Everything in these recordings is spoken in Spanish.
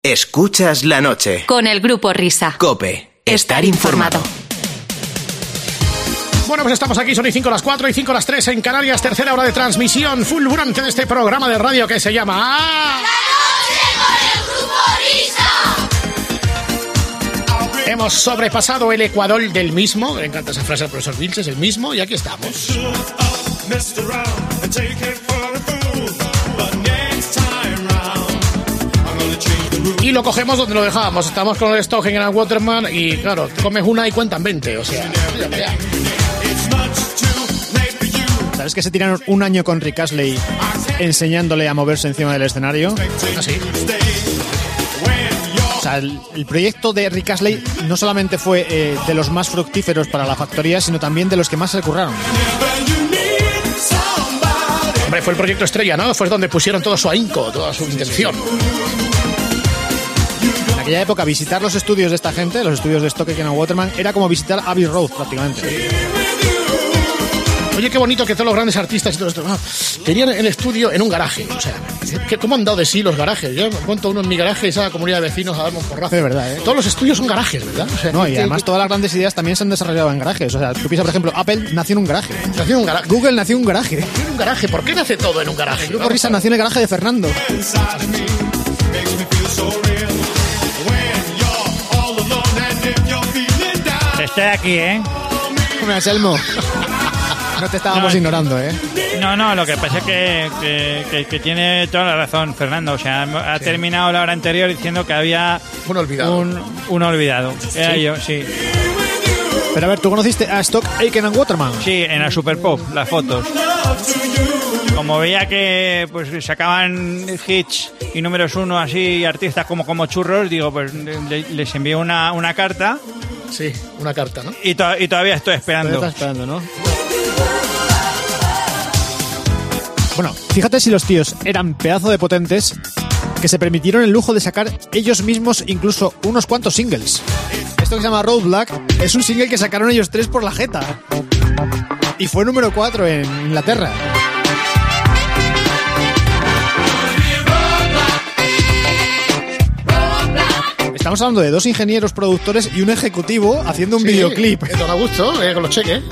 Escuchas la noche. Con el Grupo Risa. COPE. Estar informado. Bueno, pues estamos aquí, son y 5 las 4 y 5 las 3 en Canarias, tercera hora de transmisión fulgurante de este programa de radio que se llama... ¡La noche con el Grupo Risa! Hemos sobrepasado el ecuador del mismo, me encanta esa frase del profesor Vilches, el mismo, y aquí estamos. Y lo cogemos donde lo dejábamos, estamos con el Stogen en el Waterman y claro, comes una y cuentan 20, o sea... Ya. ¿Sabes que se tiraron un año con Rick Astley enseñándole a moverse encima del escenario? ¿Así? O sea, el proyecto de Rick Astley no solamente fue de los más fructíferos para la factoría, sino también de los que más se curraron. Hombre, fue el proyecto estrella, ¿no? Fue donde pusieron todo su ahínco, toda su intención. En aquella época, visitar los estudios de esta gente, los estudios de Stocken and Waterman, era como visitar Abbey Road, prácticamente. Oye, qué bonito que todos los grandes artistas y todo esto tenían el estudio en un garaje. O sea, ¿cómo han dado de sí los garajes? Yo cuento uno en mi garaje y esa comunidad de vecinos a darme un porrazo. Es verdad, ¿eh? Todos los estudios son garajes, ¿verdad? O sea, no, y además todas las grandes ideas también se han desarrollado en garajes. O sea, tú piensas, por ejemplo, Apple nació en un garaje. Nació en un garaje. Google nació en un garaje. Nació en un garaje. ¿Por qué nace todo en un garaje? El Grupo Risa nació en el garaje de Fernando. Estoy aquí, ¿eh? Hombre, Anselmo. No te estábamos ignorando, ¿eh? No, lo que pasa es que tiene toda la razón, Fernando. O sea, ha terminado la hora anterior diciendo que había... Un olvidado. Un olvidado. Era ¿Sí? yo, sí. Pero a ver, ¿tú conociste a Stocken and Waterman? Sí, en la Super Pop, las fotos. Como veía que pues sacaban hits y números uno así, artistas como churros, digo, pues les envié una carta. Sí, una carta, ¿no? Y todavía estoy esperando. Todavía estás esperando, ¿no? Bueno, fíjate si los tíos eran pedazo de potentes que se permitieron el lujo de sacar ellos mismos incluso unos cuantos singles. Esto que se llama Roadblock es un single que sacaron ellos tres por la jeta. Y fue número 4 en Inglaterra. Estamos hablando de 2 ingenieros productores y un ejecutivo haciendo un videoclip. Don Augusto, con los cheques.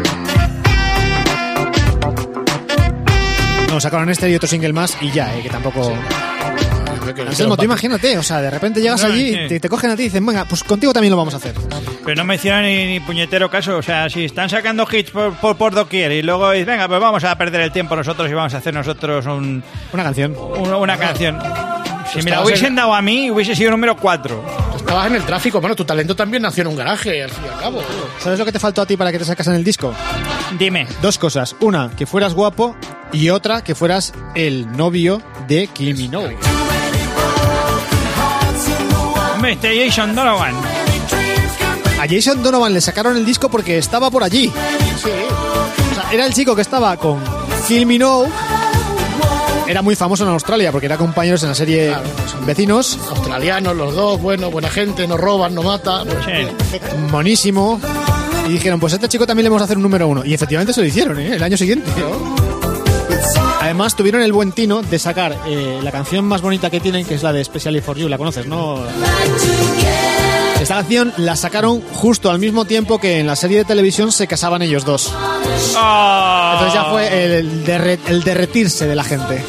No, sacaron este y otro single más y ya, que tampoco... Anselmo, tú imagínate, o sea, de repente llegas allí y te cogen a ti y dicen, venga, pues contigo también lo vamos a hacer. Pero no me hicieron ni puñetero caso, o sea, si están sacando hits por doquier y luego dicen, venga, pues vamos a perder el tiempo nosotros y vamos a hacer nosotros una canción. Una canción. Si me la hubiesen dado a mí, hubiese sido número 4. Estabas en el tráfico, bueno, tu talento también nació en un garaje, al fin y al cabo. ¿Sabes lo que te faltó a ti para que te sacasen el disco? Dime. 2 cosas. Una, que fueras guapo, y otra, que fueras el novio de Kylie Minogue. Hombre, este Jason Donovan. A Jason Donovan le sacaron el disco porque estaba por allí. Sí. O sea, era el chico que estaba con Kylie Minogue. Era muy famoso en Australia porque era compañeros en la serie Vecinos. Australianos, los dos, bueno, buena gente, no roban, no mata. Sí. Monísimo. Y dijeron, pues a este chico también le vamos a hacer un número 1. Y efectivamente se lo hicieron, el año siguiente. Además tuvieron el buen tino de sacar la canción más bonita que tienen, que es la de Especially for You. La conoces, ¿no? Esta canción la sacaron justo al mismo tiempo que en la serie de televisión se casaban ellos dos. Oh. Entonces ya fue el derretirse de la gente.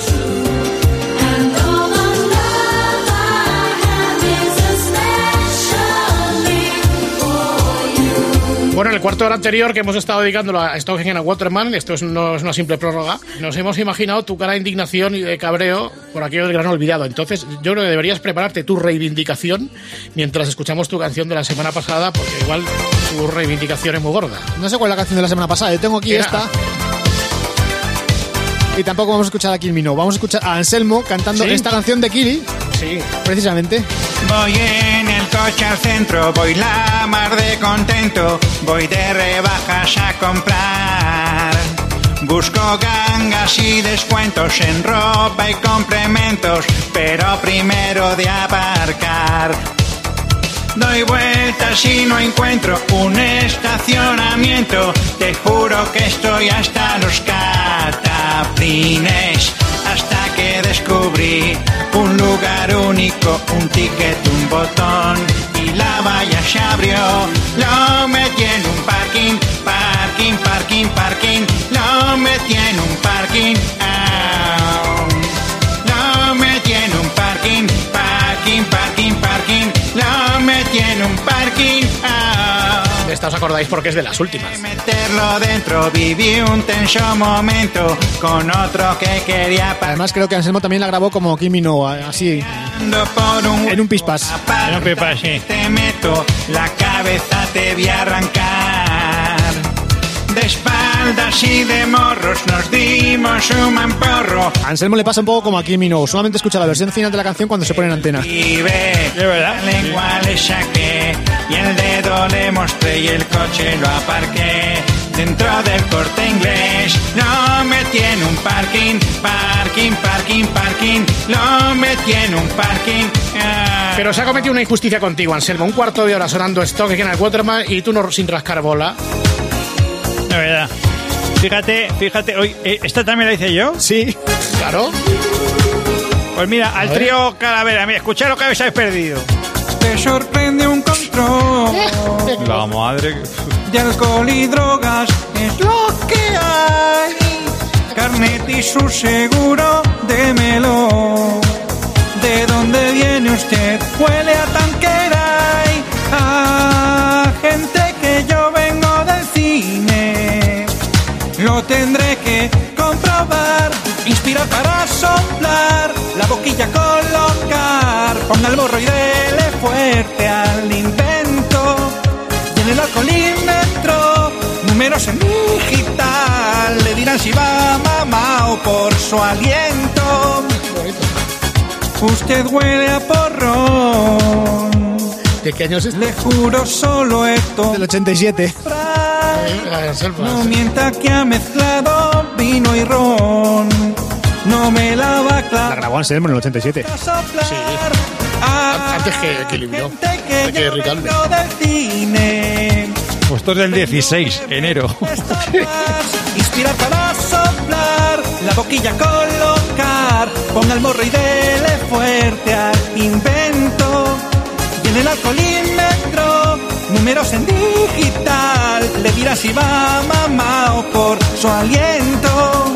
Bueno, en el cuarto de hora anterior que hemos estado dedicándolo a Stocken and Waterman, esto no es una simple prórroga, nos hemos imaginado tu cara de indignación y de cabreo por aquello del gran olvidado. Entonces yo creo que deberías prepararte tu reivindicación mientras escuchamos tu canción de la semana pasada, porque igual tu reivindicación es muy gorda. No sé cuál es la canción de la semana pasada, yo tengo aquí esta. Y tampoco vamos a escuchar a Kylie Minogue, vamos a escuchar a Anselmo cantando esta canción de Kylie. Sí, precisamente. Voy en el coche al centro, voy la mar de contento, voy de rebajas a comprar. Busco gangas y descuentos en ropa y complementos, pero primero de aparcar. Doy vueltas y no encuentro un estacionamiento, te juro que estoy hasta los cataplines. hasta que descubrí un lugar único, un ticket, un botón y la valla se abrió. Lo metí en un parking, parking, parking, parking. Lo metí en un parking. Lo metí en un parking, parking, parking, parking. Lo metí en un parking. De esta os acordáis porque es de las últimas. Meterlo dentro, viví un tenso momento con otro que quería. Además creo que Anselmo también la grabó como Kimi no, así, en un pispas. En un pispas, sí. Te meto la cabeza, te voy a arrancar. De espaldas y de morros nos dimos un mamporro. A Anselmo le pasa un poco como a Kimi no, solamente escucha la versión final de la canción cuando se pone en antena. Y ve, ¿de verdad? la lengua le saqué y el dedo le mostré y el coche lo aparqué dentro del Corte Inglés. Lo metí en un parking, parking, parking, parking. Lo metí en un parking. Pero se ha cometido una injusticia contigo, Anselmo. Un cuarto de hora sonando Stock aquí en el Waterman y tú no sin rascar bola. De verdad. Fíjate, hoy, ¿esta también la hice yo? Sí. Claro. Pues mira, al trío Calavera, mira, escuchad lo que habéis perdido. Te sorprende un control La madre. de alcohol y drogas, es lo que hay. Carnet y su seguro, démelo. ¿De dónde viene usted? Huele a tanquera y a gente que yo vengo del cine. Lo tendré que comprobar. Inspira para soplar, la boquilla colocar. Ponga el morro y dele fuerte al invento. Y en el alcoholímetro, números en digital. Le dirán si va mamao por su aliento. Usted huele a porrón. ¿De qué año es este? Le juro solo esto. Del 87. No mienta que ha mezclado vino y ron. No me la va a La clavar. grabó Anselmo en el 87. Sí. Antes que Equilibrio. Que Ricardo. Pues esto es del 16, enero. Inspira para soplar, la boquilla colocar. Ponga el morro y dele fuerte al invento. Y en el alcoholímetro, números en digital. Le dirá si va mamao por su aliento.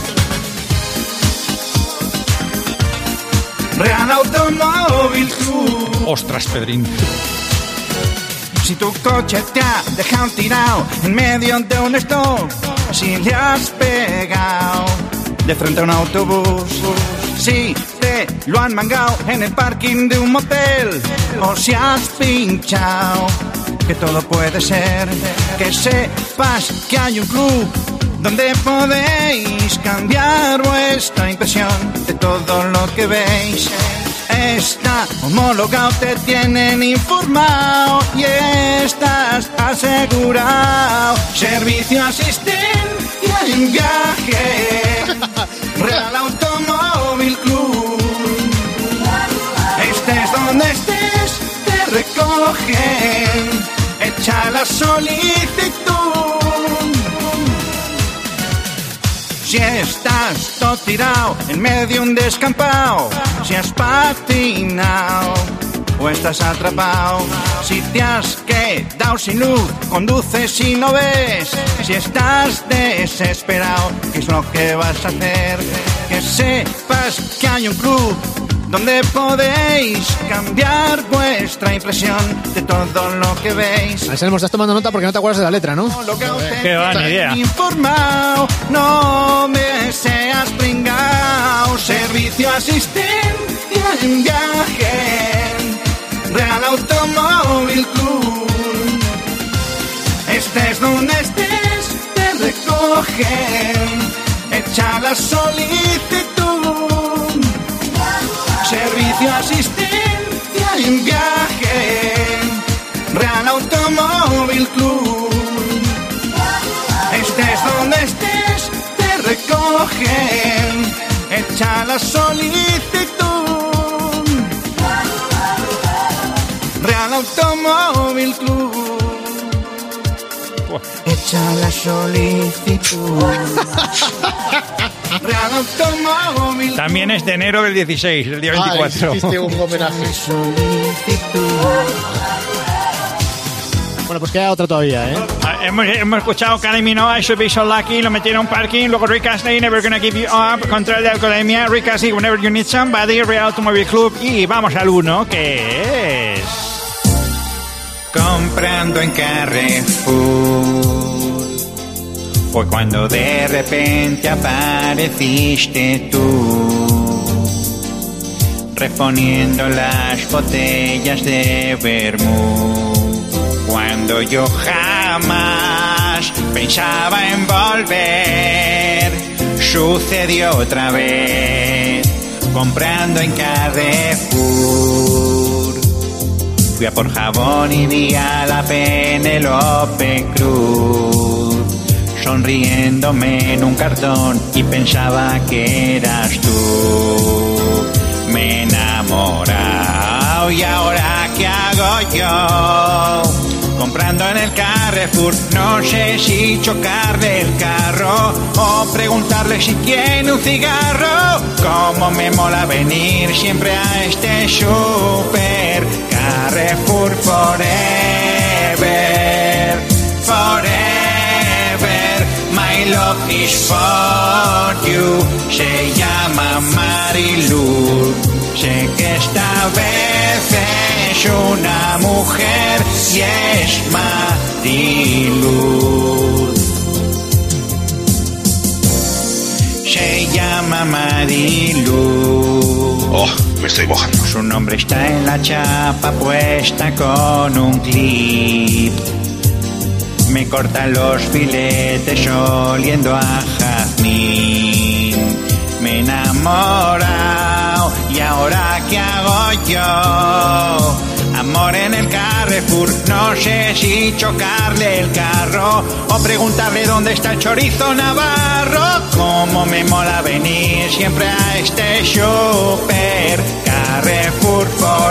Real Automóvil Club. Ostras, Pedrín. Si tu coche te ha dejado tirado en medio de un stop, si le has pegado de frente a un autobús, si te lo han mangado en el parking de un motel, o si has pinchado, que todo puede ser, que sepas que hay un club donde podéis cambiar vuestra impresión de todo lo que veis. Está homologado, te tienen informado y estás asegurado. Servicio, asistencia en viaje. Real Automóvil Club. Estés donde estés, te recogen. Echa la solicitud. Si estás todo tirado en medio de un descampado, si has patinado o estás atrapado, si te has quedado sin luz, conduces y no ves, si estás desesperado, ¿qué es lo que vas a hacer? Que sepas que hay un club donde podéis cambiar vuestra impresión de todo lo que veis. Anselmo, estás tomando nota porque no te acuerdas de la letra, ¿no? Qué va, ni idea. Informado, no me seas pringao. Servicio, asistencia en viaje. Real Automóvil Club. Estés donde estés, te recogen. Echa la solicitud. Servicio, asistencia en viaje. Real Automóvil Club. Estés donde estés, te recogen. Echa la solicitud. Real Automóvil Club. Echa la solicitud. También es de enero del 16, el día 24. Hiciste un homenaje. Bueno, pues queda otra todavía, ¿eh? Hemos escuchado Kylie Minogue, I Should Be So Lucky, lo metieron en un parking, luego Rick Astley, Never Gonna Give You Up, Control de Alcoholemia, Rick Astley, Whenever You Need Somebody, Real Automobile Club, y vamos al 1, que es... Comprando en Carrefour fue cuando de repente apareciste tú, reponiendo las botellas de vermú. Cuando yo jamás pensaba en volver, sucedió otra vez, comprando en Carrefour. Fui a por jabón y vi a la Penélope Cruz, sonriéndome en un cartón, y pensaba que eras tú. Me he enamorado y ahora ¿qué hago yo? Comprando en el Carrefour, no sé si chocarle el carro o preguntarle si tiene un cigarro. Cómo me mola venir siempre a este súper. Carrefour forever, forever. My love is for you. Se llama Marilu. Sé que esta vez es una mujer y es Marilu. Se llama Marilu. Oh, me estoy mojando. Su nombre está en la chapa puesta con un clip. Me corta los filetes oliendo a jazmín. Me he enamorado y ahora ¿qué hago yo? Amor en el Carrefour, no sé si chocarle el carro o preguntarle dónde está el chorizo navarro. Cómo me mola venir siempre a este súper. Carrefour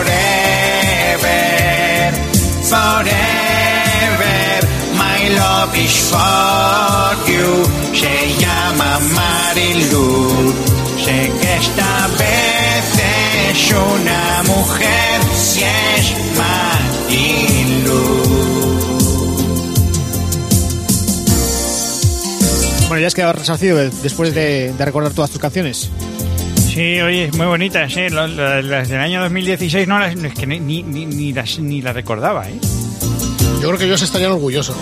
forever, forever. My love is for you. Se llama Marilu. Sé que esta vez es una mujer y es Marilu. Bueno, ya has quedado resarcido después de recordar todas tus canciones. Sí, oye, muy bonitas, ¿eh? Las del año 2016 no las, es que ni las recordaba, ¿eh? Yo creo que ellos estarían orgullosos.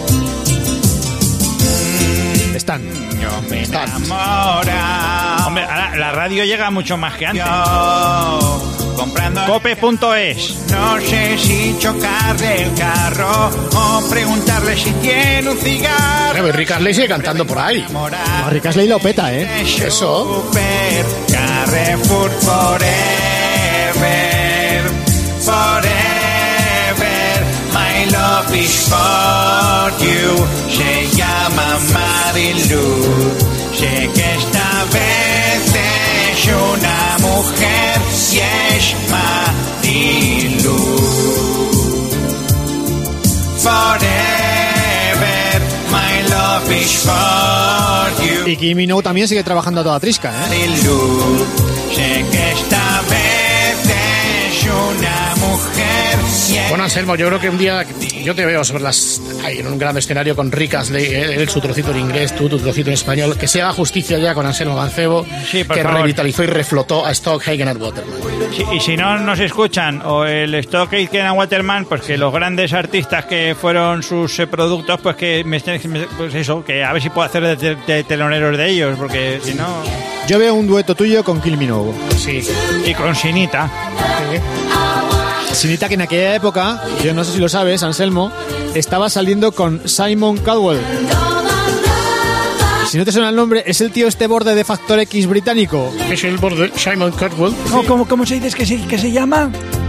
Están. Yo me enamora. Hombre, ahora la radio llega mucho más que antes. Yo comprando Cope.es. no sé si chocarle el carro o preguntarle si tiene un cigarro. Rick Astley sigue cantando por ahí. A Rick Astley lo peta, ¿eh? Eso. Super Carrefour forever, forever. My love is for you. Se llama Marilu. Sé que esta vez es una mujer y es Marilu. Forever, my love is for you. Y Kylie Minogue también sigue trabajando a toda trisca, ¿eh? Marilu. Sé que esta vez es una mujer y es... Bueno, Anselmo, yo creo que un día yo te veo sobre ahí en un gran escenario con Rick Astley, él su trocito en inglés, tú tu trocito en español, que se haga justicia ya con Anselmo Mancebo, Sí, por que favor. revitalizó y reflotó a Stock Hagen and Waterman. Sí, y si no nos escuchan, o el Stock Aitken and Waterman, pues que los grandes artistas que fueron sus productos, pues que pues eso, que a ver si puedo hacer de teloneros de ellos, porque si no... Yo veo un dueto tuyo con Kylie Minogue. Sí. Y con Sinita. Sinita, que en aquella época, yo no sé si lo sabes, Anselmo, estaba saliendo con Simon Cowell. Si no te suena el nombre, es el tío este borde de Factor X británico. Es el borde Simon Cowell. ¿Cómo se dice que se llama?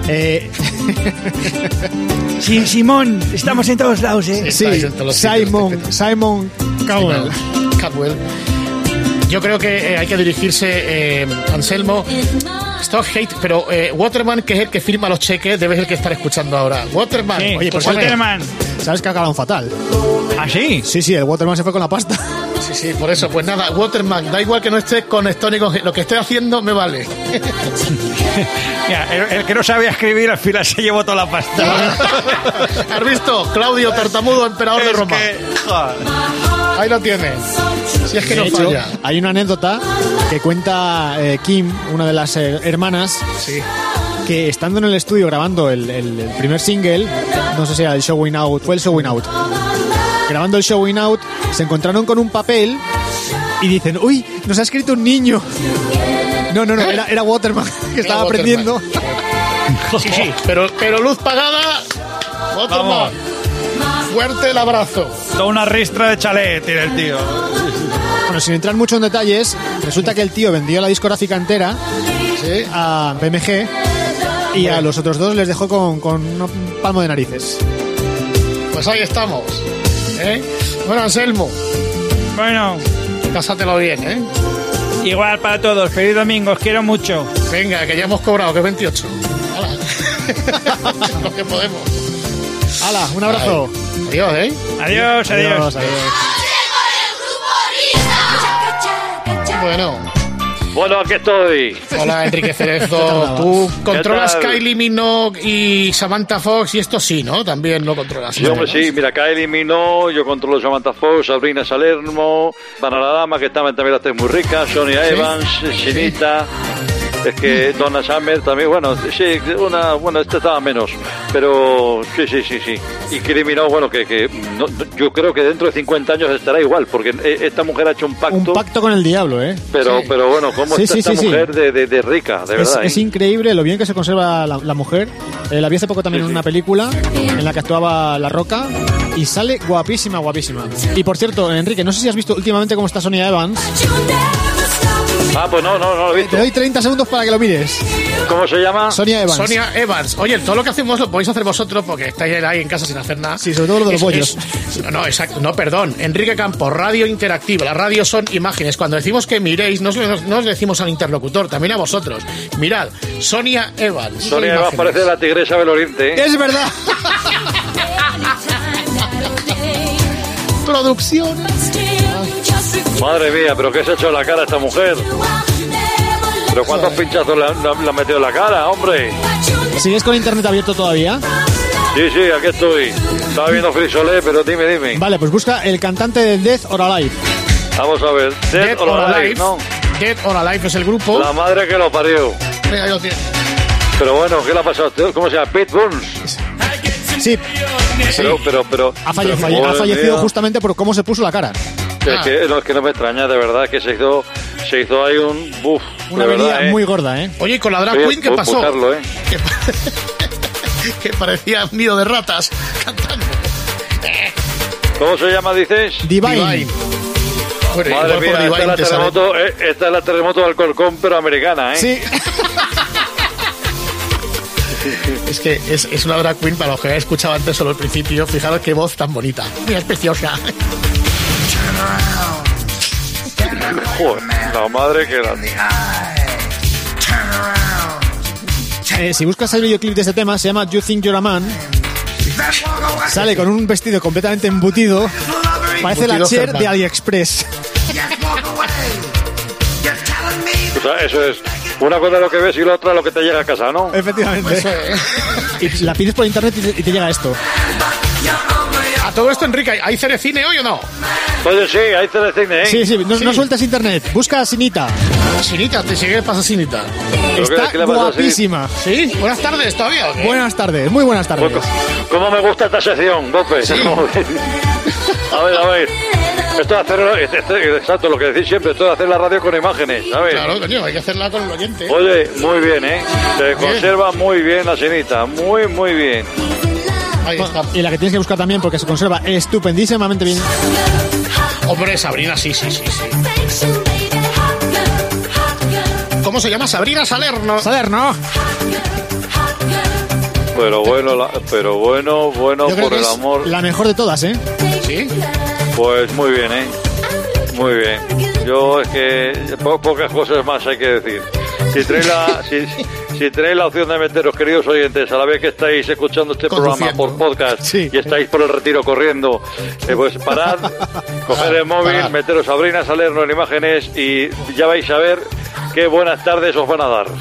Sí, Simón, estamos en todos lados, ¿eh? Sí, Estáis en todos los sitios. Simon Cowell. Caldwell. Yo creo que hay que dirigirse, Anselmo, Stock Hate, pero Waterman, que es el que firma los cheques, debe ser el que estar escuchando ahora. Waterman, Sí, oye, pues Waterman. ¿Sabes que acabaron fatal? ¿Ah, sí? Sí, el Waterman se fue con la pasta. Sí, por eso, pues nada, Waterman, da igual que no esté con esto ni con... Lo que esté haciendo me vale. Mira, el que no sabía escribir al final se llevó toda la pasta. ¿Has visto? Claudio Tartamudo, emperador de Roma. Ahí lo tienes. Si es que no De hecho, falla. hay una anécdota que cuenta Kim, una de las hermanas, Sí. que estando en el estudio grabando el primer single, no sé si era el Showing Out, fue el Showing Out. Grabando el Showing Out, se encontraron con un papel y dicen, uy, nos ha escrito un niño. No, era Waterman, que estaba aprendiendo. Sí, pero luz pagada. Waterman. Fuerte el abrazo. Toda una ristra de chalet tiene el tío. Bueno, sin entrar mucho en detalles, resulta que el tío vendió la discográfica entera Sí. a BMG y a los otros dos les dejó con un palmo de narices. Pues ahí estamos. Bueno, Anselmo, Bueno, pásatelo bien, igual para todos. Feliz domingo, os quiero mucho. Venga, que ya hemos cobrado, que es 28. ¡Hala! Lo que podemos. ¡Hala! Un abrazo. Adiós, Adiós, adiós. Adiós. Noche con el grupo Risa. Bueno. Bueno, aquí estoy. Hola, Enrique Cerezo. Tú controlas Kylie Minogue y Samantha Fox y esto sí, ¿no? También lo controlas. Sí, hombre, sí. Mira, Kylie Minogue, yo controlo Samantha Fox, Sabrina Salerno, Dama, que también la tengo muy rica, Sonia Evans, Chinita. Es que Donna Summer también, bueno, sí, esta estaba menos, pero sí. Y Kylie Minogue, bueno, que no, yo creo que dentro de 50 años estará igual, porque esta mujer ha hecho un pacto. Un pacto con el diablo, ¿eh? Pero bueno, ¿cómo está esta mujer de rica, de verdad? Es increíble lo bien que se conserva la mujer. La vi hace poco también en una película en la que actuaba La Roca y sale guapísima. Y por cierto, Enrique, no sé si has visto últimamente cómo está Sonia Evans. Ah, pues no lo he visto. Te doy 30 segundos para que lo mires. ¿Cómo se llama? Sonia Evans. Sonia Evans. Oye, todo lo que hacemos lo podéis hacer vosotros porque estáis ahí en casa sin hacer nada. Sí, sobre todo lo de los bollos. No, exacto. No, perdón. Enrique Campos, radio interactiva. Las radios son imágenes. Cuando decimos que miréis, no os decimos al interlocutor, también a vosotros. Mirad, Sonia Evans. Sonia Evans parece la tigresa del Oriente, ¿eh? Es verdad. Producción. Madre mía, pero ¿qué se ha hecho en la cara esta mujer? ¿Pero cuántos pinchazos le ha metido en la cara, hombre? ¿Sigues con internet abierto todavía? Sí, aquí estoy. Estaba viendo Frisolé, pero dime. Vale, pues busca el cantante de Death or Alive. Vamos a ver. Dead or Alive, ¿no? Dead or Alive es el grupo. La madre que lo parió. Mira, ahí lo tienes. Pero bueno, ¿qué le ha pasado? ¿Cómo se llama? Pete Burns. Sí, Pero ha fallecido justamente por cómo se puso la cara. Es que no me extraña, de verdad, que se hizo ahí un buff. Una avenida muy gorda, ¿eh? Oye, ¿y con la drag queen qué pasó? Buscarlo, ¿eh? Que parecía un nido de ratas cantando. ¿Cómo se llama, dices? Divine. Bueno, Madre igual mía, por Divine te sale. esta es la terremoto de Alcorcón, pero americana, ¿eh? Sí. Es que es una drag queen, para los que habéis escuchado antes solo el principio, fijaros qué voz tan bonita. Mira, es preciosa. Joder, la madre que la... Si buscas el videoclip de este tema, se llama You Think You're a Man. Sale con un vestido completamente embutido. Parece la Cher de AliExpress. O sea, eso es una cosa lo que ves y la otra lo que te llega a casa, ¿no? Efectivamente. Y la pides por internet y te llega esto. A todo esto, Enrique, ¿hay Cerecine hoy o no? Oye, sí, hay Telecine, ¿eh? Sí, no sueltes internet. Busca a Sinita. Sinita, te sigue, pasa Sinita. Está ¿qué le pasa guapísima. ¿Sí? Buenas tardes todavía. ¿O qué? Buenas tardes, muy buenas tardes. ¿Cómo me gusta esta sección, López? Sí. A ver. Esto de hacer, exacto, lo que decís siempre, esto de hacer la radio con imágenes, ¿sabes? Claro, coño, hay que hacerla con el oyente. Oye, muy bien, ¿eh? Se conserva muy bien la Sinita, muy bien. Ahí está. Y la que tienes que buscar también porque se conserva estupendísimamente bien. Hombre, Sabrina, sí. ¿Cómo se llama? Sabrina Salerno. Salerno. Pero bueno, Yo creo por que el es amor. la mejor de todas, ¿eh? Sí. Pues muy bien, ¿eh? Muy bien. Yo es que pocas cosas más hay que decir. si tenéis la opción de meteros, queridos oyentes, a la vez que estáis escuchando este programa por podcast y estáis por el Retiro corriendo, pues parad, coger el móvil, meteros a Sabrina Salerno en imágenes y ya vais a ver qué buenas tardes os van a dar.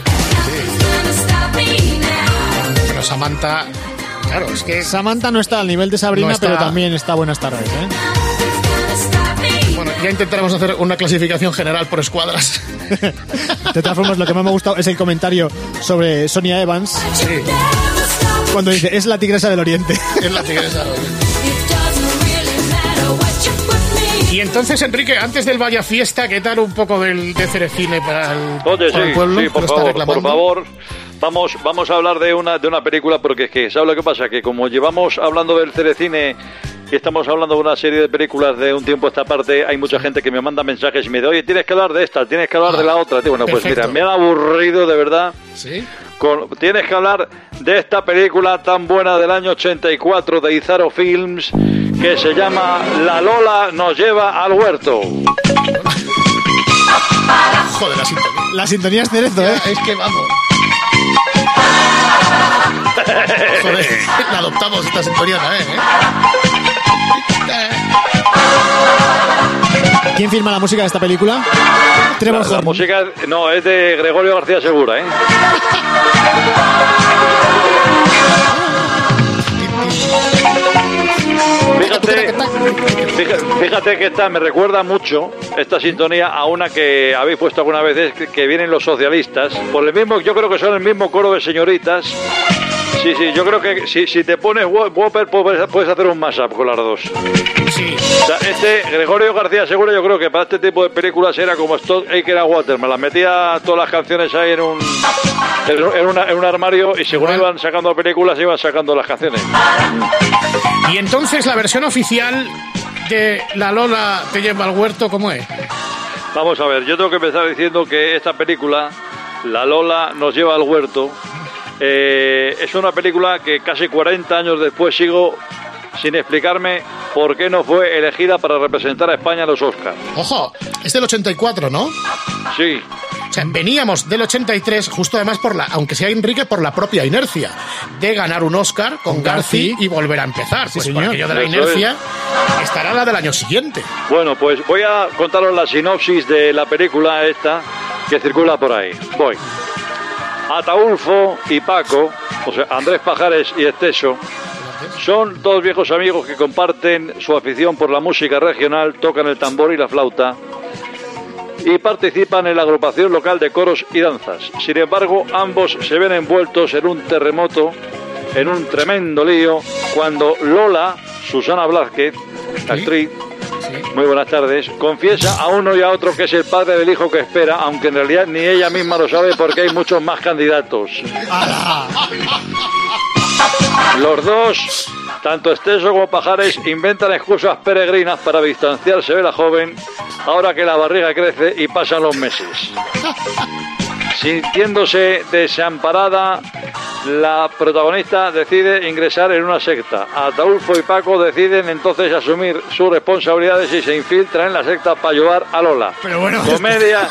Pero Samantha, claro, es que Samantha no está al nivel de Sabrina, pero también está buenas tardes, ¿eh? Bueno, ya intentaremos hacer una clasificación general por escuadras. De todas formas, lo que más me ha gustado es el comentario sobre Sonia Evans. Sí. Cuando dice, es la tigresa del Oriente. Es la tigresa del Oriente. Y entonces, Enrique, antes del Vaya Fiesta, ¿qué tal un poco de Cerecine para el pueblo? Sí, por favor. Vamos a hablar de una película, porque es que, ¿sabes lo que pasa? Que como llevamos hablando del Cerecine y estamos hablando de una serie de películas de un tiempo a esta parte, hay mucha gente que me manda mensajes y me dice, oye, tienes que hablar de esta, tienes que hablar de la otra. Bueno, pues mira, me han aburrido de verdad. ¿Sí? Tienes que hablar de esta película tan buena del año 84 de Izaro Films, que se llama La Lola nos lleva al huerto. Joder, la sintonía. La sintonía es Cerezo, ¿eh? Es que vamos. Joder, la adoptamos esta sintonía también, ¿eh? ¿Quién firma la música de esta película? La música no es de Gregorio García Segura, ¿eh? Fíjate que esta me recuerda mucho, esta sintonía, a una que habéis puesto alguna vez, que vienen los socialistas, por el mismo, yo creo que son el mismo coro de señoritas. Sí, yo creo que si te pones Whopper puedes hacer un mashup con las dos. Sí. O sea, Gregorio García Segura, yo creo que para este tipo de películas era como Stock Aitken and Waterman, las metía todas las canciones ahí en un armario, y según iban sacando películas iban sacando las canciones. Y entonces la versión oficial de La Lola te lleva al huerto, ¿cómo es? Vamos a ver, yo tengo que empezar diciendo que esta película, La Lola nos lleva al huerto, es una película que casi 40 años después sigo sin explicarme por qué no fue elegida para representar a España en los Oscars. Ojo, es del 84, ¿no? Sí. O sea, veníamos del 83, justo además aunque sea Enrique, por la propia inercia de ganar un Oscar con Garci y volver a empezar. Sí, pues señor. Porque yo de la inercia estará la del año siguiente. Bueno, pues voy a contaros la sinopsis de la película esta que circula por ahí. Voy. Ataulfo y Paco, o sea, Andrés Pajares y Esteso, son dos viejos amigos que comparten su afición por la música regional, tocan el tambor y la flauta y participan en la agrupación local de coros y danzas. Sin embargo, ambos se ven envueltos en un terremoto, en un tremendo lío, cuando Lola, Susana Blázquez, actriz, muy buenas tardes, confiesa a uno y a otro que es el padre del hijo que espera, aunque en realidad ni ella misma lo sabe porque hay muchos más candidatos. Los dos, tanto Esteso como Pajares, inventan excusas peregrinas para distanciarse de la joven ahora que la barriga crece y pasan los meses. Sintiéndose desamparada, la protagonista decide ingresar en una secta. Ataulfo y Paco deciden entonces asumir sus responsabilidades y se infiltran en la secta para ayudar a Lola. Pero bueno, comedia.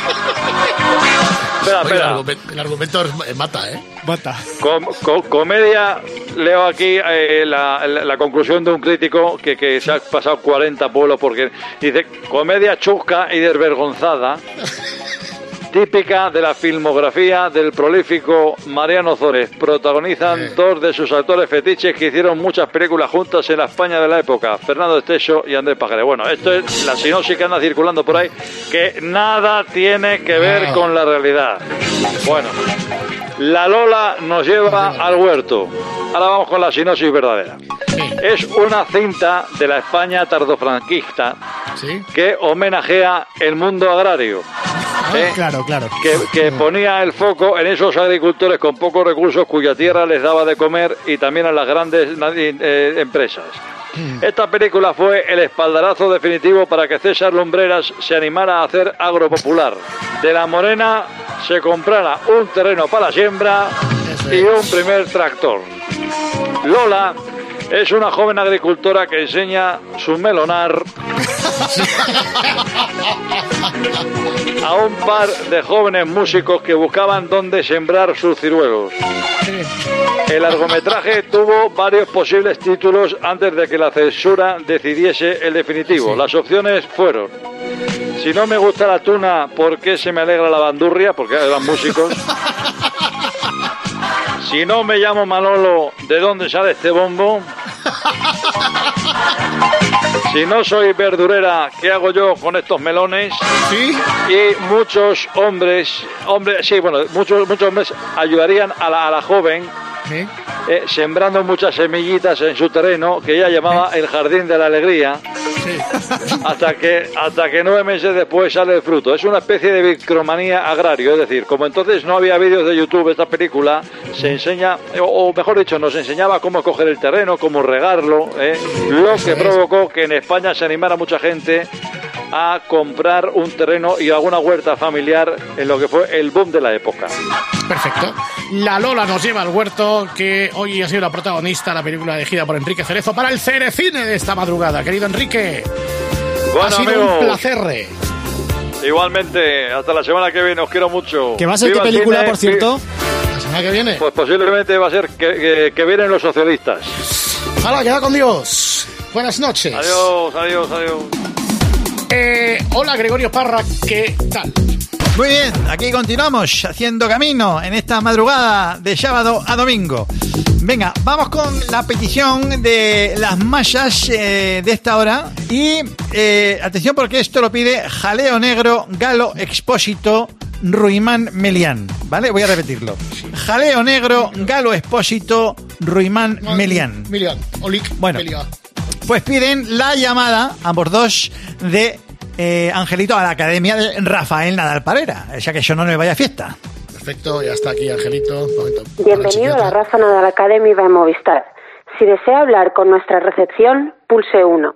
Espera. Oye, el argumento mata, ¿eh? Mata. Comedia, leo aquí la conclusión de un crítico que se ha pasado 40 pueblos porque dice: comedia chusca y desvergonzada, típica de la filmografía del prolífico Mariano Ozores. Protagonizan dos de sus actores fetiches que hicieron muchas películas juntas en la España de la época, Fernando Esteso y Andrés Pajares. Bueno, esto es la sinopsis que anda circulando por ahí, que nada tiene que ver con la realidad. Bueno, La Lola nos lleva al huerto. Ahora vamos con la sinopsis verdadera. Es una cinta de la España tardofranquista que homenajea el mundo agrario. Claro. Que ponía el foco en esos agricultores con pocos recursos cuya tierra les daba de comer, y también a las grandes empresas. Esta película fue el espaldarazo definitivo para que César Lumbreras se animara a hacer agropopular. De La Morena se comprara un terreno para la siembra y un primer tractor. Lola es una joven agricultora que enseña su melonar a un par de jóvenes músicos que buscaban dónde sembrar sus ciruelos. El largometraje tuvo varios posibles títulos antes de que la censura decidiese el definitivo. Las opciones fueron: si no me gusta la tuna, ¿por qué se me alegra la bandurria? Porque eran músicos. Si no me llamo Manolo, ¿de dónde sale este bombo? Si no soy verdurera, ¿qué hago yo con estos melones? ¿Sí? Y muchos hombres, muchos hombres ayudarían a la joven, ¿Sí? sembrando muchas semillitas en su terreno, que ella llamaba el jardín de la alegría, Sí. hasta que 9 meses después sale el fruto. Es una especie de bicromanía agrario, es decir, como entonces no había vídeos de YouTube, esta película se enseña, o mejor dicho, nos enseñaba cómo coger el terreno, cómo regarlo, lo que provocó que en España se animara mucha gente a comprar un terreno y alguna huerta familiar en lo que fue el boom de la época. Perfecto. La Lola nos lleva al huerto, que hoy ha sido la protagonista de la película dirigida por Enrique Cerezo para el Cerecine de esta madrugada. Querido Enrique, Bueno, ha sido amigos, un placer. igualmente, hasta la semana que viene, os quiero mucho. ¿Que va a ser qué Viva el película, cine, por cierto? La semana que viene. Pues posiblemente va a ser que vienen los socialistas. ¡Hala, queda con Dios! Buenas noches. Adiós, adiós, adiós. Hola, Gregorio Parra, ¿qué tal? Muy bien, aquí continuamos haciendo camino en esta madrugada de sábado a domingo. Venga, vamos con la petición de las masas de esta hora. Y atención, porque esto lo pide Jaleo Negro, Galo Expósito, Ruimán Melián. ¿Vale? Voy a repetirlo. Jaleo Negro, Galo Expósito, Ruimán Melián. Milian, Olic, Bueno. Melia. Pues piden la llamada, ambos dos, de Angelito a la academia de Rafael Nadal Parera. O sea que eso no le vaya a fiesta. Perfecto, ya está aquí Angelito. Un momento. Bienvenido a la Rafa Nadal Academy by Movistar. Si desea hablar con nuestra recepción, pulse 1.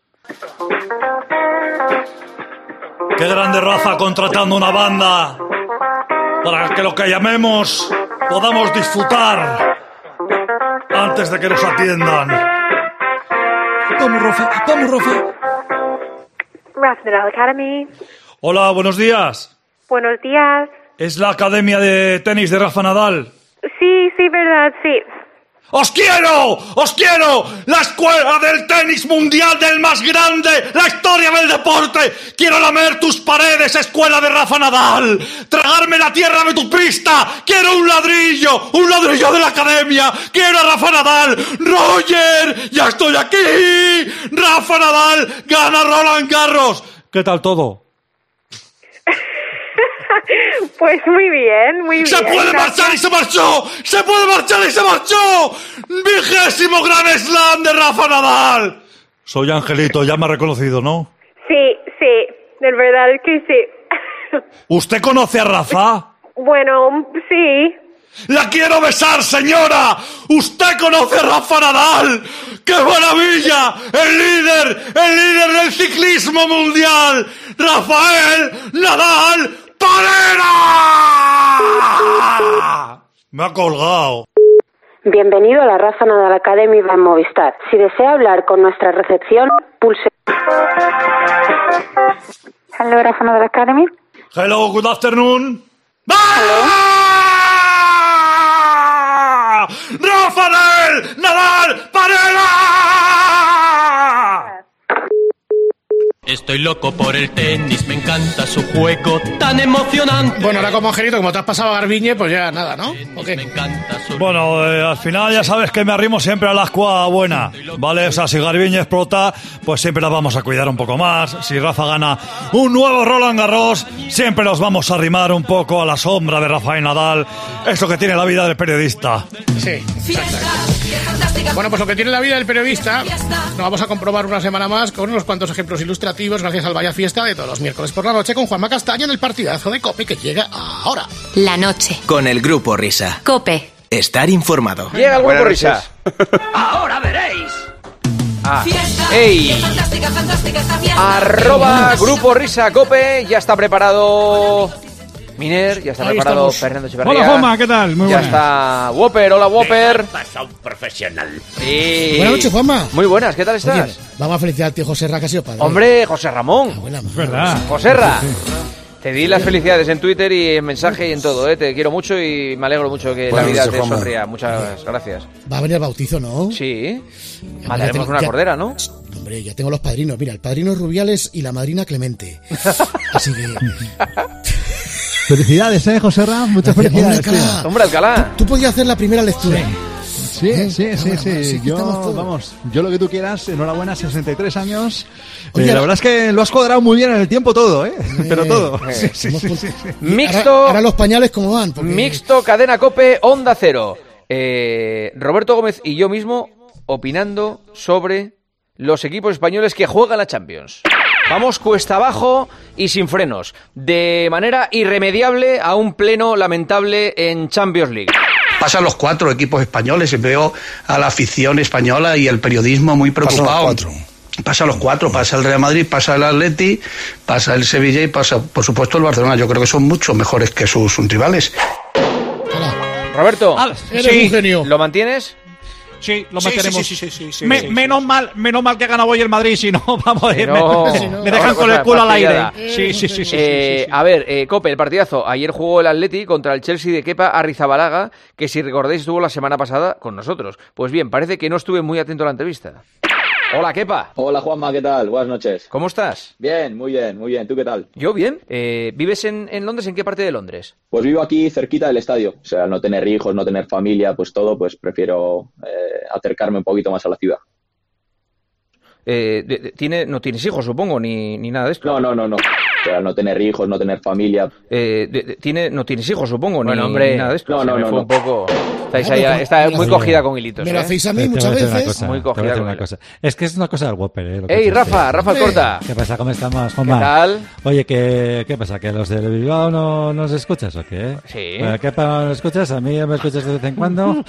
Qué grande Rafa contratando una banda para que lo que llamemos podamos disfrutar antes de que nos atiendan. Vamos, Rafa, vamos, Rafa. Rafa Nadal Academy. Hola, buenos días. Buenos días. ¿Es la academia de tenis de Rafa Nadal? Sí, verdad, sí. ¡Os quiero! ¡Os quiero! ¡La escuela del tenis mundial del más grande! ¡La historia del deporte! ¡Quiero lamer tus paredes, escuela de Rafa Nadal! ¡Tragarme la tierra de tu pista! ¡Quiero un ladrillo! ¡Un ladrillo de la academia! ¡Quiero a Rafa Nadal! ¡Roger! ¡Ya estoy aquí! ¡Rafa Nadal gana Roland Garros! ¿Qué tal todo? Pues muy bien. ¡Se puede marchar y se marchó! ¡Se puede marchar y se marchó! ¡20º Gran Slam de Rafa Nadal! Soy Angelito, ya me ha reconocido, ¿no? Sí, de verdad es que sí. ¿Usted conoce a Rafa? Bueno, sí. ¡La quiero besar, señora! ¡Usted conoce a Rafa Nadal! ¡Qué maravilla! ¡El líder del ciclismo mundial! ¡Rafael Nadal Parera! Me ha colgado. Bienvenido a la Rafa Nadal Academy by Movistar. Si desea hablar con nuestra recepción, pulse. Hello, Rafa Nadal Academy. Hello, good afternoon. ¡Rafael Nadal Parera! Estoy loco por el tenis, me encanta su juego tan emocionante. Bueno, ahora como Angelito, como te has pasado a Garbiñe, pues ya nada, ¿no? ¿O qué? Me encanta su... Bueno, al final ya sabes que me arrimo siempre a la escuadra buena, ¿vale? O sea, si Garbiñe explota, pues siempre la vamos a cuidar un poco más. Si Rafa gana un nuevo Roland Garros, siempre nos vamos a arrimar un poco a la sombra de Rafael Nadal. Es lo que tiene la vida del periodista. Sí, exactamente. Bueno, pues lo que tiene la vida del periodista lo vamos a comprobar una semana más con unos cuantos ejemplos ilustrativos gracias al Vaya Fiesta de todos los miércoles por la noche con Juanma Castaño en el partidazo de COPE que llega ahora. La noche. Con el Grupo Risa. COPE. Estar informado. Llega el Grupo Risa. Ahora veréis. ¡Ey! @Grupo Risa Cope, ya está preparado Miner, ya está Ahí preparado estamos. Fernando Echeverría. Hola, Juanma, ¿qué tal? Muy ya buenas. está Whopper, hola Whopper. Pasa un profesional. Sí. Buenas noches, Juanma. Muy buenas, ¿qué tal estás? Oye, vamos a felicitar al tío José Ra, que ha sido padre. Hombre, José Ramón. Es verdad. Joserra. Te di las felicidades en Twitter y en mensaje y en todo, ¿eh? Te quiero mucho y me alegro mucho que la vida te sonría. Muchas gracias. Va a venir el bautizo, ¿no? Sí. Ya Mataremos tengo- una ya- cordera, ¿no? Hombre, ya tengo los padrinos. Mira, el padrino es Rubiales y la madrina Clemente. Así que... Felicidades, José Ram, muchas Hombre, felicidades. Alcalá. Hombre, Alcalá. Tú podías hacer la primera lectura. Sí, sí, sí, Bueno, sí. sí, Yo, quitamos todo. vamos, yo lo que tú quieras, enhorabuena, 63 años. Oye, la verdad es que lo has cuadrado muy bien en el tiempo todo, ¿eh? Pero todo. Sí, sí, somos sí, pun- sí, sí. Mixto. Ahora los pañales, ¿cómo van? Porque- Mixto, Cadena Cope, Onda Cero. Roberto Gómez y yo mismo opinando sobre los equipos españoles que juegan la Champions. Vamos cuesta abajo y sin frenos, de manera irremediable a un pleno lamentable en Champions League. Pasan los 4 equipos españoles y veo a la afición española y el periodismo muy preocupado. Pasa los 4, pasa el Real Madrid, pasa el Atleti, pasa el Sevilla y pasa, por supuesto, el Barcelona. Yo creo que son mucho mejores que sus rivales. Roberto, Eres un genio. ¿lo mantienes? Sí, lo mantenemos. Sí. Menos mal que ha ganado hoy el Madrid, si no, vamos, Si no, me dejan con el culo al aire. fastidiada. Sí. A ver, Cope, el partidazo. Ayer jugó el Atleti contra el Chelsea de Kepa Arrizabalaga, que si recordáis estuvo la semana pasada con nosotros. Pues bien, parece que no estuve muy atento a la entrevista. Hola, Kepa. Hola, Juanma, ¿qué tal? Buenas noches. ¿Cómo estás? Bien, muy bien, muy bien. ¿Tú qué tal? Yo bien. ¿Vives en Londres? ¿En qué parte de Londres? Pues vivo aquí cerquita del estadio. O sea, no tener hijos, no tener familia, pues todo, pues prefiero acercarme un poquito más a la ciudad. No tienes hijos, supongo, ni nada de esto. No. O sea, no tener hijos, no tener familia. No tienes hijos, supongo, Bueno, ni hombre, nada de esto. no, Se me no, fue no. un poco... Estáis Bueno, ahí, pues, está me muy lo- cogida con hilitos. Me lo hacéis a mí muchas veces. Muy cogida con cosa. Es que es una cosa del Whopper, ¿eh? lo que ¡Ey, dices, Rafa Corta! ¿Qué pasa? ¿Cómo estamos, Juanma? ¿Qué tal? Oye, ¿qué pasa? ¿Que los de Bilbao no nos escuchas o qué? Sí. ¿Qué pasa? ¿No escuchas? ¿A mí me escuchas de vez en cuando?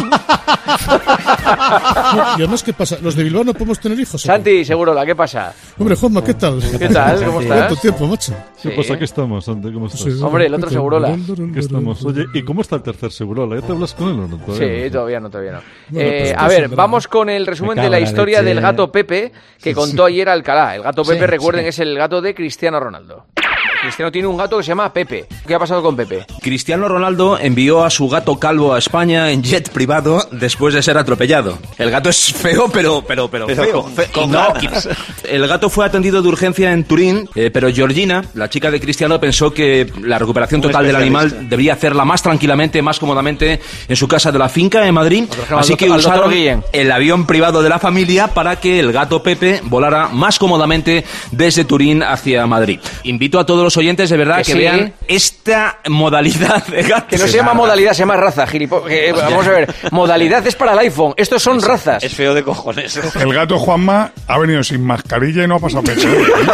Y además, ¿qué pasa? ¿Los de Bilbao no podemos tener hijos? Santi, seguro, ¿qué pasa? Hombre, Juanma, ¿qué tal? ¿Qué tal? ¿Cómo estás? ¿Cuánto tiempo, macho? Sí. Pues aquí estamos, Santi, ¿cómo estás? Sí. Hombre, el otro Segurola. Aquí estamos. Oye, ¿y cómo está el tercer Segurola? ¿Ya te hablas con él o no? Sí, todavía no. Bueno, pues A ver, entonces, vamos con el resumen Me de la cago en la historia leche. del gato Pepe que contó ayer Alcalá. El gato Pepe, Sí, recuerden, sí. es el gato de Cristiano Ronaldo. Cristiano tiene un gato que se llama Pepe. ¿Qué ha pasado con Pepe? Cristiano Ronaldo envió a su gato calvo a España en jet privado después de ser atropellado. El gato es feo, pero feo. No, el gato fue atendido de urgencia en Turín, pero Georgina, la chica de Cristiano, pensó que la recuperación total del animal debería hacerla más tranquilamente, más cómodamente en su casa de la finca en Madrid. Así que al doctor usaron Guillén. el avión privado de la familia para que el gato Pepe volara más cómodamente desde Turín hacia Madrid. Invito a todos los oyentes de verdad Que que sí. vean esta modalidad de gato. Que no se llama modalidad, se llama raza, gilipollas. Vamos a ver, modalidad es para el iPhone. Estos son razas. Es feo de cojones. El gato Juanma ha venido sin mascarilla y no ha pasado pecho.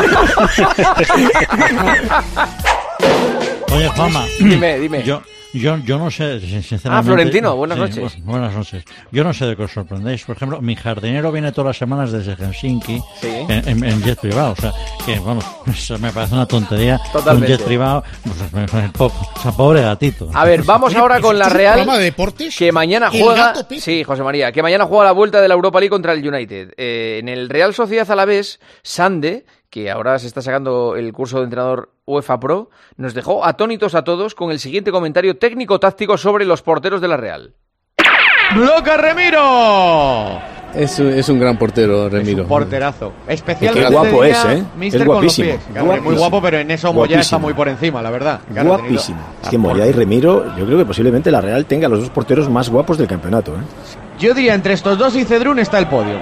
Oye, Juanma. Dime. Yo no sé, sinceramente... Ah, Florentino, buenas noches. Buenas noches. Yo no sé de qué os sorprendéis. Por ejemplo, mi jardinero viene todas las semanas desde Helsinki en jet privado. O sea, que vamos, eso me parece una tontería. Totalmente. Un jet privado, o sea, pobre gatito. A ver, vamos ahora con la ¿Es un Real, programa de deportes? que mañana ¿El juega... gato Pepe? Sí, José María, que mañana juega la vuelta de la Europa League contra el United. En el Real Sociedad Alavés, Sande, que ahora se está sacando el curso de entrenador UEFA Pro, nos dejó atónitos a todos con el siguiente comentario técnico-táctico sobre los porteros de la Real. ¡Bloca Remiro! Es un gran portero, Remiro. Es un porterazo. Especialmente Qué guapo diría es, ¿eh? Mister Es con los guapísimo. pies. Claro, muy guapo, pero en eso Moyá está muy por encima, la verdad. Claro, ha tenido- Guapísimo. Es que Moyá y Remiro, yo creo que posiblemente la Real tenga los dos porteros más guapos del campeonato, ¿eh? Yo diría, entre estos dos y Cedrún está el podio.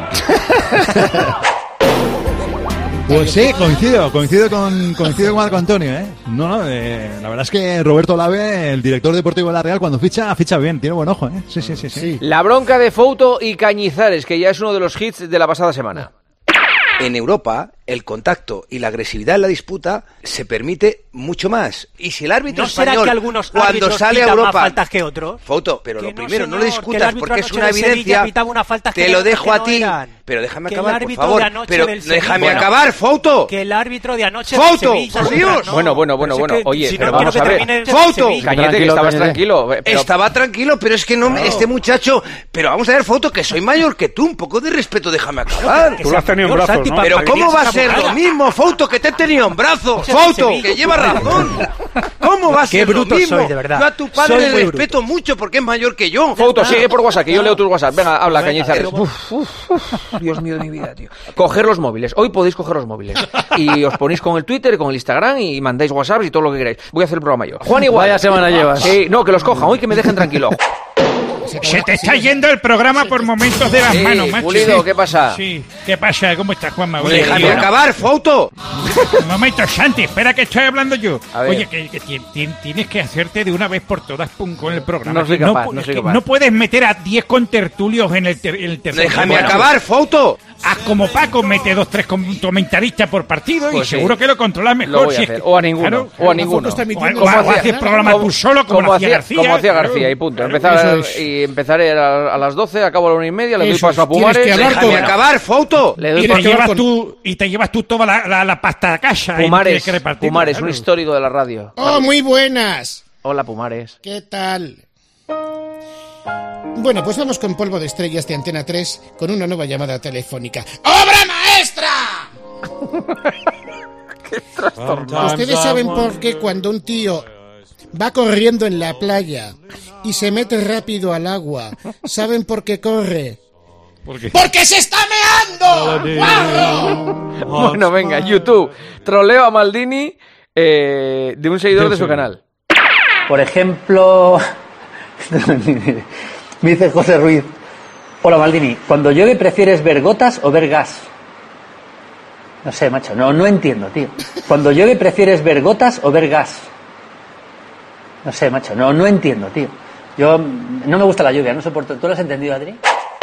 Pues sí, coincido con Marco Antonio, ¿eh? La verdad es que Roberto Lave, el director deportivo de la Real, cuando ficha bien, tiene buen ojo, ¿eh? Sí. La bronca de Fouto y Cañizares, que ya es uno de los hits de la pasada semana. En Europa, el contacto y la agresividad en la disputa se permite mucho más. Y si el árbitro ¿No será español, que algunos cuando árbitros sale a pitan Europa, más faltas que otros? Foto, pero Que lo no, primero, no señor, lo que discutas el árbitro porque es anoche una de Sevilla evidencia. pitaba unas faltas Te que lo no- dejo que a no ti. eran. Pero déjame Que el acabar, por árbitro favor. de anoche Pero del Sevilla- déjame Bueno. acabar, Fouto. Que el árbitro de anoche ¡Fouto, del Sevilla, por Dios! no. Bueno, Pero es que oye, si pero no quiero vamos a que ver. termine el ¡Fouto! Sevilla. Cañete, que estabas tranquilo. Pero- Estaba tranquilo, pero es que no, este muchacho... Pero vamos a ver, Fouto, que soy mayor que tú. Un poco de respeto, déjame acabar. Tú lo has tenido en brazos, ¿no? Pero ¿cómo va a ser lo mismo, Fouto, que te he tenido en brazos? Fouto, que lleva razón. ¿Cómo va a Qué ser lo bruto mismo? soy, de verdad. Yo a tu padre Soy le muy respeto mucho porque es mayor que yo. Fouto, sigue por WhatsApp, que yo leo tus WhatsApp. Venga, habla, Cañete. Dios mío de mi vida, tío. Coger los móviles. Hoy podéis coger los móviles. Y os ponéis con el Twitter, con el Instagram y mandáis WhatsApp y todo lo que queráis. Voy a hacer el programa yo. Juan igual. Vaya semana llevas. Sí, no, que los cojan hoy, que me dejen tranquilo. Se te está yendo el programa por momentos de las Sí, manos, macho. Pulido, ¿qué pasa? Sí, ¿qué pasa? ¿Cómo estás, Juanma? Déjame acabar, Fouto. Un momento, Santi, espera que estoy hablando yo. A ver. Oye, que tienes que hacerte de una vez por todas pum, con el programa. No soy Que capaz, pu- no es soy que capaz. no puedes meter a 10 contertulios en el tercer. Déjame Bueno, acabar, Fouto. haz como Paco, mete 2-3 comentaristas por partido Pues y sí. seguro que lo controlas mejor. Lo voy a si es hacer. que- O a ninguno. claro, O a ninguno. O haces programa tú solo como lo hacía García. Como hacía claro. García, y punto. Claro, Empezar, eso es. y empezaré a las 12, acabo a la 1:30, le doy Eso paso a es. Tienes Pumares. que hablar Déjame acabar, Fouto. Le doy Y paso te llevas tú toda la pasta a casa. y Pumares, tienes que repartirla, Pumares, claro. un histórico de la radio. Oh, muy buenas. Hola, Pumares. ¿Qué tal? Bueno, pues vamos con Polvo de Estrellas de Antena 3 con una nueva llamada telefónica. ¡Obra maestra! Ustedes saben por qué cuando un tío va corriendo en la playa y se mete rápido al agua, ¿saben por qué corre? ¡Porque se está meando! ¡Guarro! Bueno, venga, YouTube. Troleo a Maldini de un seguidor de su canal. Por ejemplo, me dice José Ruiz. Hola Maldini, cuando llueve ¿prefieres ver gotas o ver gas? No sé, macho, no entiendo, tío. Cuando llueve ¿prefieres ver gotas o ver gas? No sé, macho, no entiendo, tío. Yo no me gusta la lluvia, no soporto. ¿Tú lo has entendido, Adri?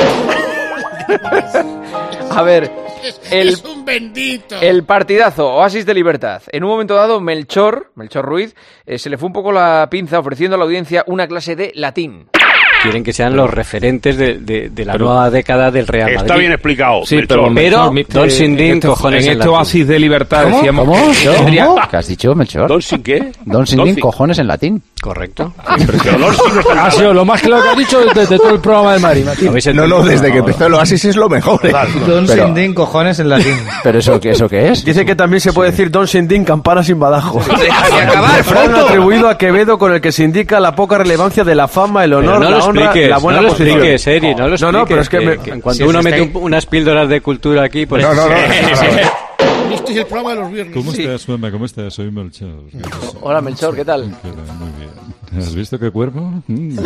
A ver, Es un bendito. el partidazo, Oasis de Libertad. En un momento dado, Melchor Ruiz, se le fue un poco la pinza ofreciendo a la audiencia una clase de latín. Quieren que sean los referentes de la nueva década del Real Madrid. Está bien explicado. Sí, Melchor. pero Don Sindín, cojones en en este latín. oasis de libertad ¿Cómo? decíamos ¿Cómo? que ¿Cómo? ¿Qué has dicho, Melchor? ¿Don sin qué? Don Sindín, cojones en latín. Correcto. Ha sido lo más claro que ha dicho desde todo el programa del Madrid. No, desde que empezó el Oasis es lo mejor. Don Sindín, cojones en latín. ¿Pero eso qué es? Dice que también se puede decir Don Sindín, campana sin badajo. Déjame acabar, Frase Fouto. atribuido a Quevedo con el que se indica la poca relevancia de la fama, el honor, Pero no la lo honra, expliques, la buena no lo posición. expliques, Eri, no lo expliques. No, pero es que cuando si uno os mete estáis- unas píldoras de cultura aquí, pues... Este es el programa de los viernes. ¿Cómo Sí. estás, Juanma? ¿Cómo estás? Soy Melchor. Hola, Melchor, ¿qué tal? Muy bien. ¿Has visto qué cuerpo?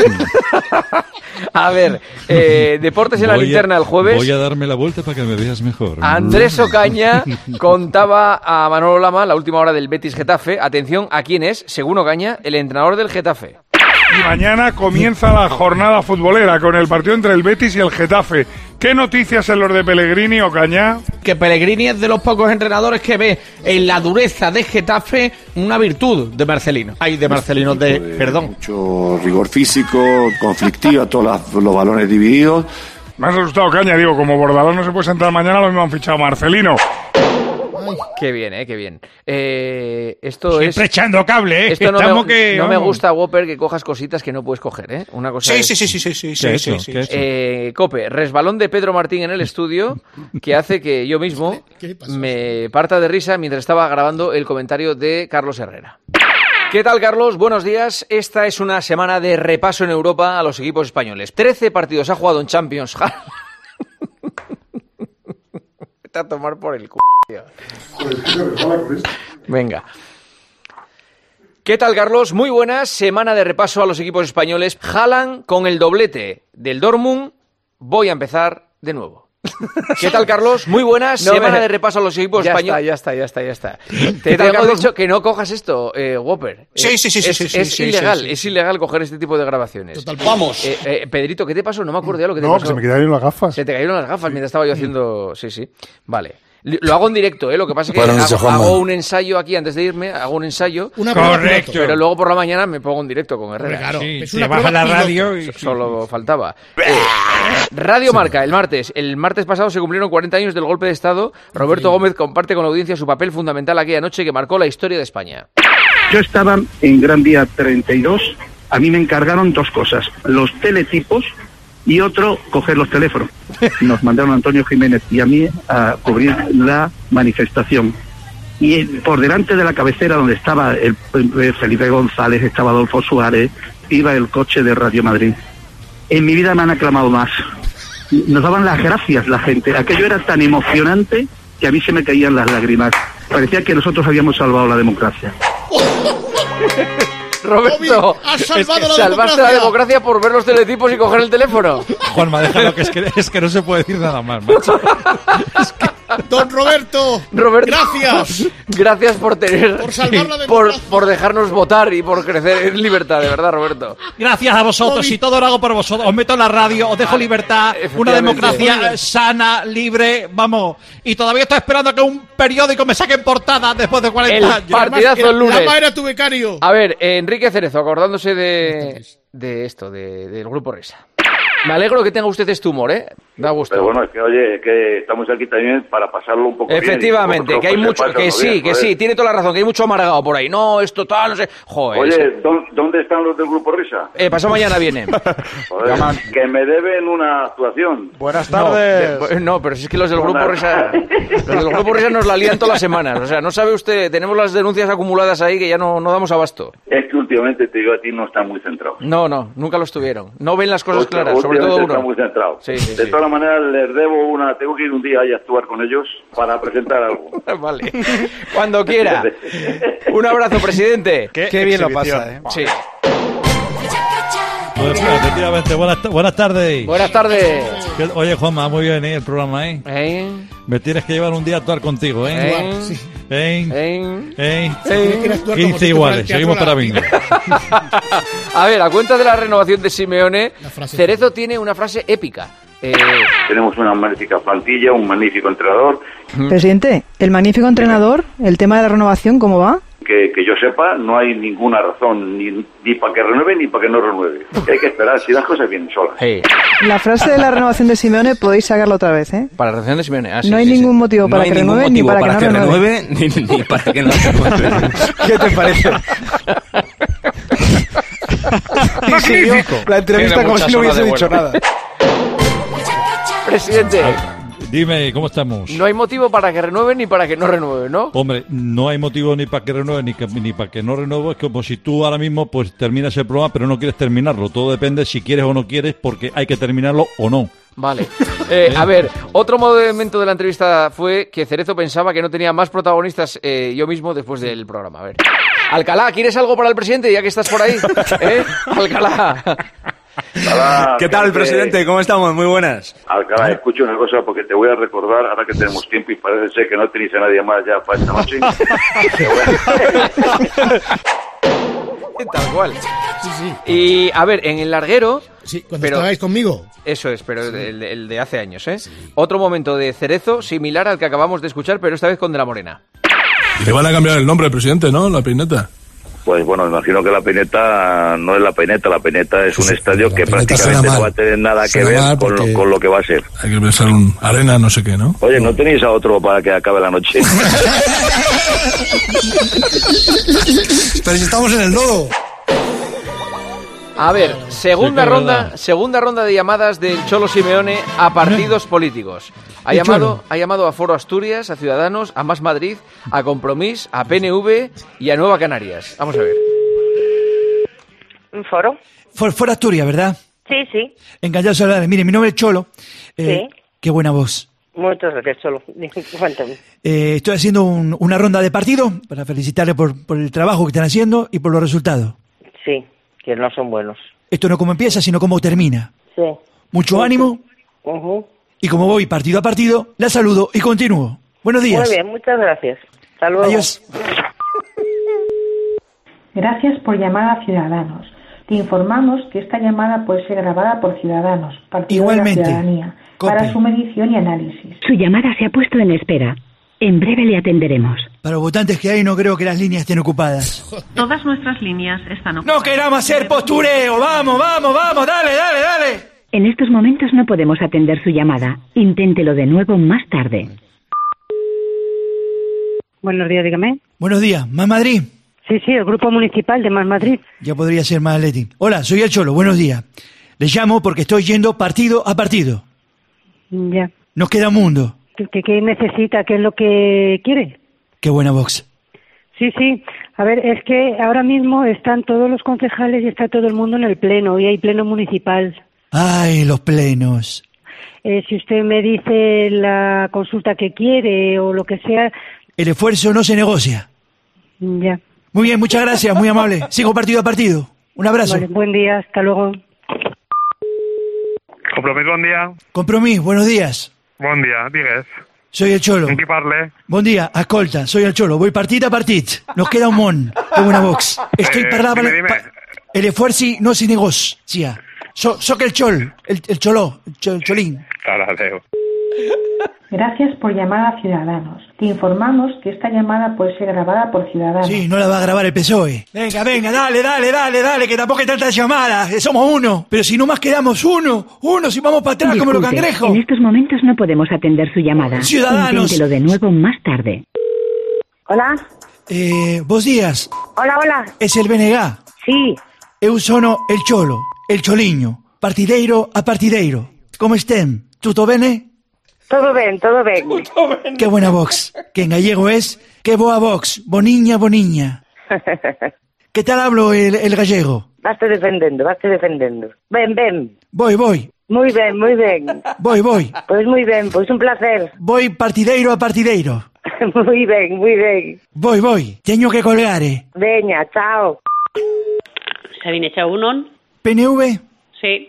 A ver, deportes en la linterna el jueves. Voy a darme la vuelta para que me veas mejor. Andrés Ocaña contaba a Manolo Lama la última hora del Betis Getafe. Atención, ¿a quién es? Según Ocaña, el entrenador del Getafe. Y mañana comienza la jornada futbolera con el partido entre el Betis y el Getafe. ¿Qué noticias en los de Pellegrini, Ocaña? Que Pellegrini es de los pocos entrenadores que ve en la dureza de Getafe una virtud de Marcelino. Ay, de Marcelino, perdón. Mucho rigor físico, conflictiva, todos los balones divididos. Me has asustado, Caña. Digo, como Bordalás no se puede sentar mañana, lo mismo han fichado a Marcelino. Qué bien, qué bien. Esto Siempre es... echando cable, Esto no, Estamos me, que, no me vamos. gusta, Whopper, que cojas cositas que no puedes coger, ¿eh? Una cosa es... Cope, resbalón de Pedro Martín en el estudio que hace que yo mismo me parta de risa mientras estaba grabando el comentario de Carlos Herrera. ¿Qué tal, Carlos? Buenos días. Esta es una semana de repaso en Europa a los equipos españoles. 13 partidos ha jugado en Champions. Vete a tomar por el c***, tío. Venga. ¿Qué tal, Carlos? Muy buenas. Semana de repaso a los equipos españoles. Haaland con el doblete del Dortmund. Voy a empezar de nuevo. ¿Qué tal, Carlos? Muy buenas. Semana de repaso a los equipos españoles. Ya está. Te tengo dicho que no cojas esto, Whopper. Es ilegal, es ilegal coger este tipo de grabaciones. Total, vamos. Pedrito, ¿qué te pasó? No me acuerdo ya lo que te No, pasó. que se me quedaron las gafas. Se te cayeron las gafas mientras estaba yo haciendo... Sí. Vale. Lo hago en directo, ¿eh? Lo que pasa es que hago un ensayo aquí antes de irme, Correcto. Pero luego por la mañana me pongo en directo con Herrera. Claro, Sí, es te una baja prueba la radio y... Solo faltaba. Radio Marca, el martes. El martes pasado se cumplieron 40 años del golpe de Estado. Roberto Gómez comparte con la audiencia su papel fundamental aquella noche que marcó la historia de España. Yo estaba en Gran Vía 32, a mí me encargaron dos cosas, los teletipos y otro, coger los teléfonos. Nos mandaron a Antonio Jiménez y a mí a cubrir la manifestación. Y por delante de la cabecera donde estaba el Felipe González, estaba Adolfo Suárez, iba el coche de Radio Madrid. En mi vida me han aclamado más. Nos daban las gracias la gente. Aquello era tan emocionante que a mí se me caían las lágrimas. Parecía que nosotros habíamos salvado la democracia. Roberto, salvaste la democracia por ver los teletipos y coger el teléfono. Juanma, déjalo, que es que no se puede decir nada más, macho. Don Roberto, gracias. Gracias por tener, por salvar la democracia, por dejarnos votar y por crecer en libertad, de verdad, Roberto. Gracias a vosotros, y todo lo hago por vosotros. Os meto en la radio, os dejo libertad, una democracia sana, libre, vamos. Y todavía estoy esperando a que un periódico me saque en portada después de 40 años. Partidazo el lunes. Lama era tu becario. A ver, Enrique Cerezo, acordándose del Grupo Risa. Me alegro que tenga usted este humor, ¿eh? Da gusto. Pero bueno, es que oye, que estamos aquí también para pasarlo un poco efectivamente, bien. Que hay mucho, que sí, tiene toda la razón, que hay mucho amargado por ahí. No, es total, no sé. Joder. Oye, ¿dónde están los del Grupo Risa? Pasado mañana viene. Joder, que me deben una actuación. Buenas tardes. No, pero si es que los del Grupo Risa, nos la lían todas las semanas. O sea, no sabe usted, tenemos las denuncias acumuladas ahí que ya no damos abasto. Es que últimamente, te digo, a ti no están muy centrados. No, nunca lo estuvieron. No ven las cosas claras, sobre todo uno. Están muy centrados. Sí. De todas maneras, les debo tengo que ir un día ahí a actuar con ellos para presentar algo. Vale. Cuando quiera. Un abrazo, presidente. Qué bien lo pasa, ¿eh? Sí. Pues, efectivamente, buenas tardes. Buenas tardes. Oye, Juanma, muy bien, el programa, Me tienes que llevar un día a actuar contigo, Sí. 15 iguales, seguimos para bingo. A ver, a cuenta de la renovación de Simeone, Cerezo tiene una frase épica. Tenemos una magnífica plantilla, un magnífico entrenador. Presidente, el magnífico entrenador, el tema de la renovación, ¿cmo va? Que yo sepa, no hay ninguna razón ni para que renueve ni para que no renueve. Hay que esperar, si las cosas vienen solas. La frase de la renovación de Simeone podéis sacarla otra vez, ¿eh? Para la renovación de Simeone. No hay ningún motivo para que renueve ni para que no renueve. Ni para que no renueve. ¿Qué te parece? Magnífico. La entrevista como si no hubiese dicho nada. Presidente. Dime, ¿cómo estamos? No hay motivo para que renueve ni para que no renueve, ¿no? Hombre, no hay motivo ni para que renueve ni para que no renueve. Es como si tú ahora mismo pues terminas el programa pero no quieres terminarlo. Todo depende si quieres o no quieres porque hay que terminarlo o no. Vale. A ver, otro momento de la entrevista fue que Cerezo pensaba que no tenía más protagonistas yo mismo después del programa. A ver. Alcalá, ¿quieres algo para el presidente ya que estás por ahí? Alcalá. Alcalá, ¿qué tal, presidente? ¿Cómo estamos? Muy buenas. Alcalá, escucha una cosa porque te voy a recordar, ahora que tenemos tiempo y parece ser que no tenéis a nadie más ya para esta noche. Tal cual. Sí. Y, a ver, en el larguero... Sí, cuando estabais conmigo. Eso es, pero el de hace años, ¿eh? Sí. Otro momento de Cerezo similar al que acabamos de escuchar, pero esta vez con De la Morena. Le van a cambiar el nombre, presidente, ¿no? La Peineta. Pues bueno, me imagino que la Peineta no es la Peineta es un estadio que prácticamente no va a tener nada que ver con lo que va a ser. Hay que pensar un arena, no sé qué, ¿no? Oye, ¿no tenéis a otro para que acabe la noche? Pero si estamos en el lodo. A ver, segunda ronda de llamadas del Cholo Simeone a partidos políticos. Ha llamado a Foro Asturias, a Ciudadanos, a Más Madrid, a Compromís, a PNV y a Nueva Canarias. Vamos a ver. ¿Un foro? Foro Asturias, ¿verdad? Sí. Encantados de hablar. Mire, mi nombre es Cholo. Sí. Qué buena voz. Muchas gracias, Cholo. Cuéntame. Estoy haciendo una ronda de partido para felicitarle por el trabajo que están haciendo y por los resultados. Sí, que no son buenos. Esto no como empieza, sino como termina. Sí. Mucho ánimo. Y como voy partido a partido, la saludo y continúo. Buenos días. Muy bien, muchas gracias. Hasta luego. Adiós. Gracias por llamar a Ciudadanos. Te informamos que esta llamada puede ser grabada por Ciudadanos, Partido Igualmente. de la Ciudadanía, para su medición y análisis. Su llamada se ha puesto en espera. En breve le atenderemos. Para los votantes que hay no creo que las líneas estén ocupadas. Todas nuestras líneas están ocupadas. ¡No queramos hacer postureo! ¡Vamos, dale! En estos momentos no podemos atender su llamada. Inténtelo de nuevo más tarde. Buenos días, dígame. Buenos días, ¿Más Madrid? Sí, el Grupo Municipal de Más Madrid. Ya podría ser Más Atleti. Hola, soy el Cholo, buenos días. Le llamo porque estoy yendo partido a partido. Ya. Nos queda un mundo. ¿Qué necesita? ¿Qué es lo que quiere? Qué buena Vox. Sí. A ver, es que ahora mismo están todos los concejales y está todo el mundo en el pleno. Hoy hay pleno municipal. Ay, los plenos. Si usted me dice la consulta que quiere o lo que sea... El esfuerzo no se negocia. Ya. Muy bien, muchas gracias, muy amable. Sigo partido a partido. Un abrazo. Vale, buen día, hasta luego. Compromís, bon dia. Compromís, buenos días. Bon dia, digues. Soy el Cholo. En qui parle? Buen día, escolta, soy el Cholo. Voy partida a partit. Nos queda un mon. Tengo una box. Estoy dime. El esfuerzo no se negocia. Soc el Chol, el Choló, el Cholín. Adeu. Gracias por llamar a Ciudadanos. Te informamos que esta llamada puede ser grabada por Ciudadanos. Sí, no la va a grabar el PSOE. Venga, dale, que tampoco hay tantas llamadas. Somos uno. Pero si nomás quedamos uno, si vamos para atrás como los cangrejos. En estos momentos no podemos atender su llamada. Ciudadanos. Inténtelo de nuevo más tarde. Hola. Vos días. Hola. Es el BNG. Sí. Eu sono el Cholo, el Choliño. Partideiro a partideiro. ¿Cómo estén? ¿Tutto bene? Todo bien. Qué buena Vox. Que en gallego es qué boa Vox. Boniña. ¿Qué tal hablo el gallego? Vaste defendendo. Ven. Voy. Muy bien. Voy. Pues muy bien, pues un placer. Voy partideiro a partideiro. Muy bien. Voy. Teño que colgar, Veña, chao. Sabine Chaunon. PNV? Sí.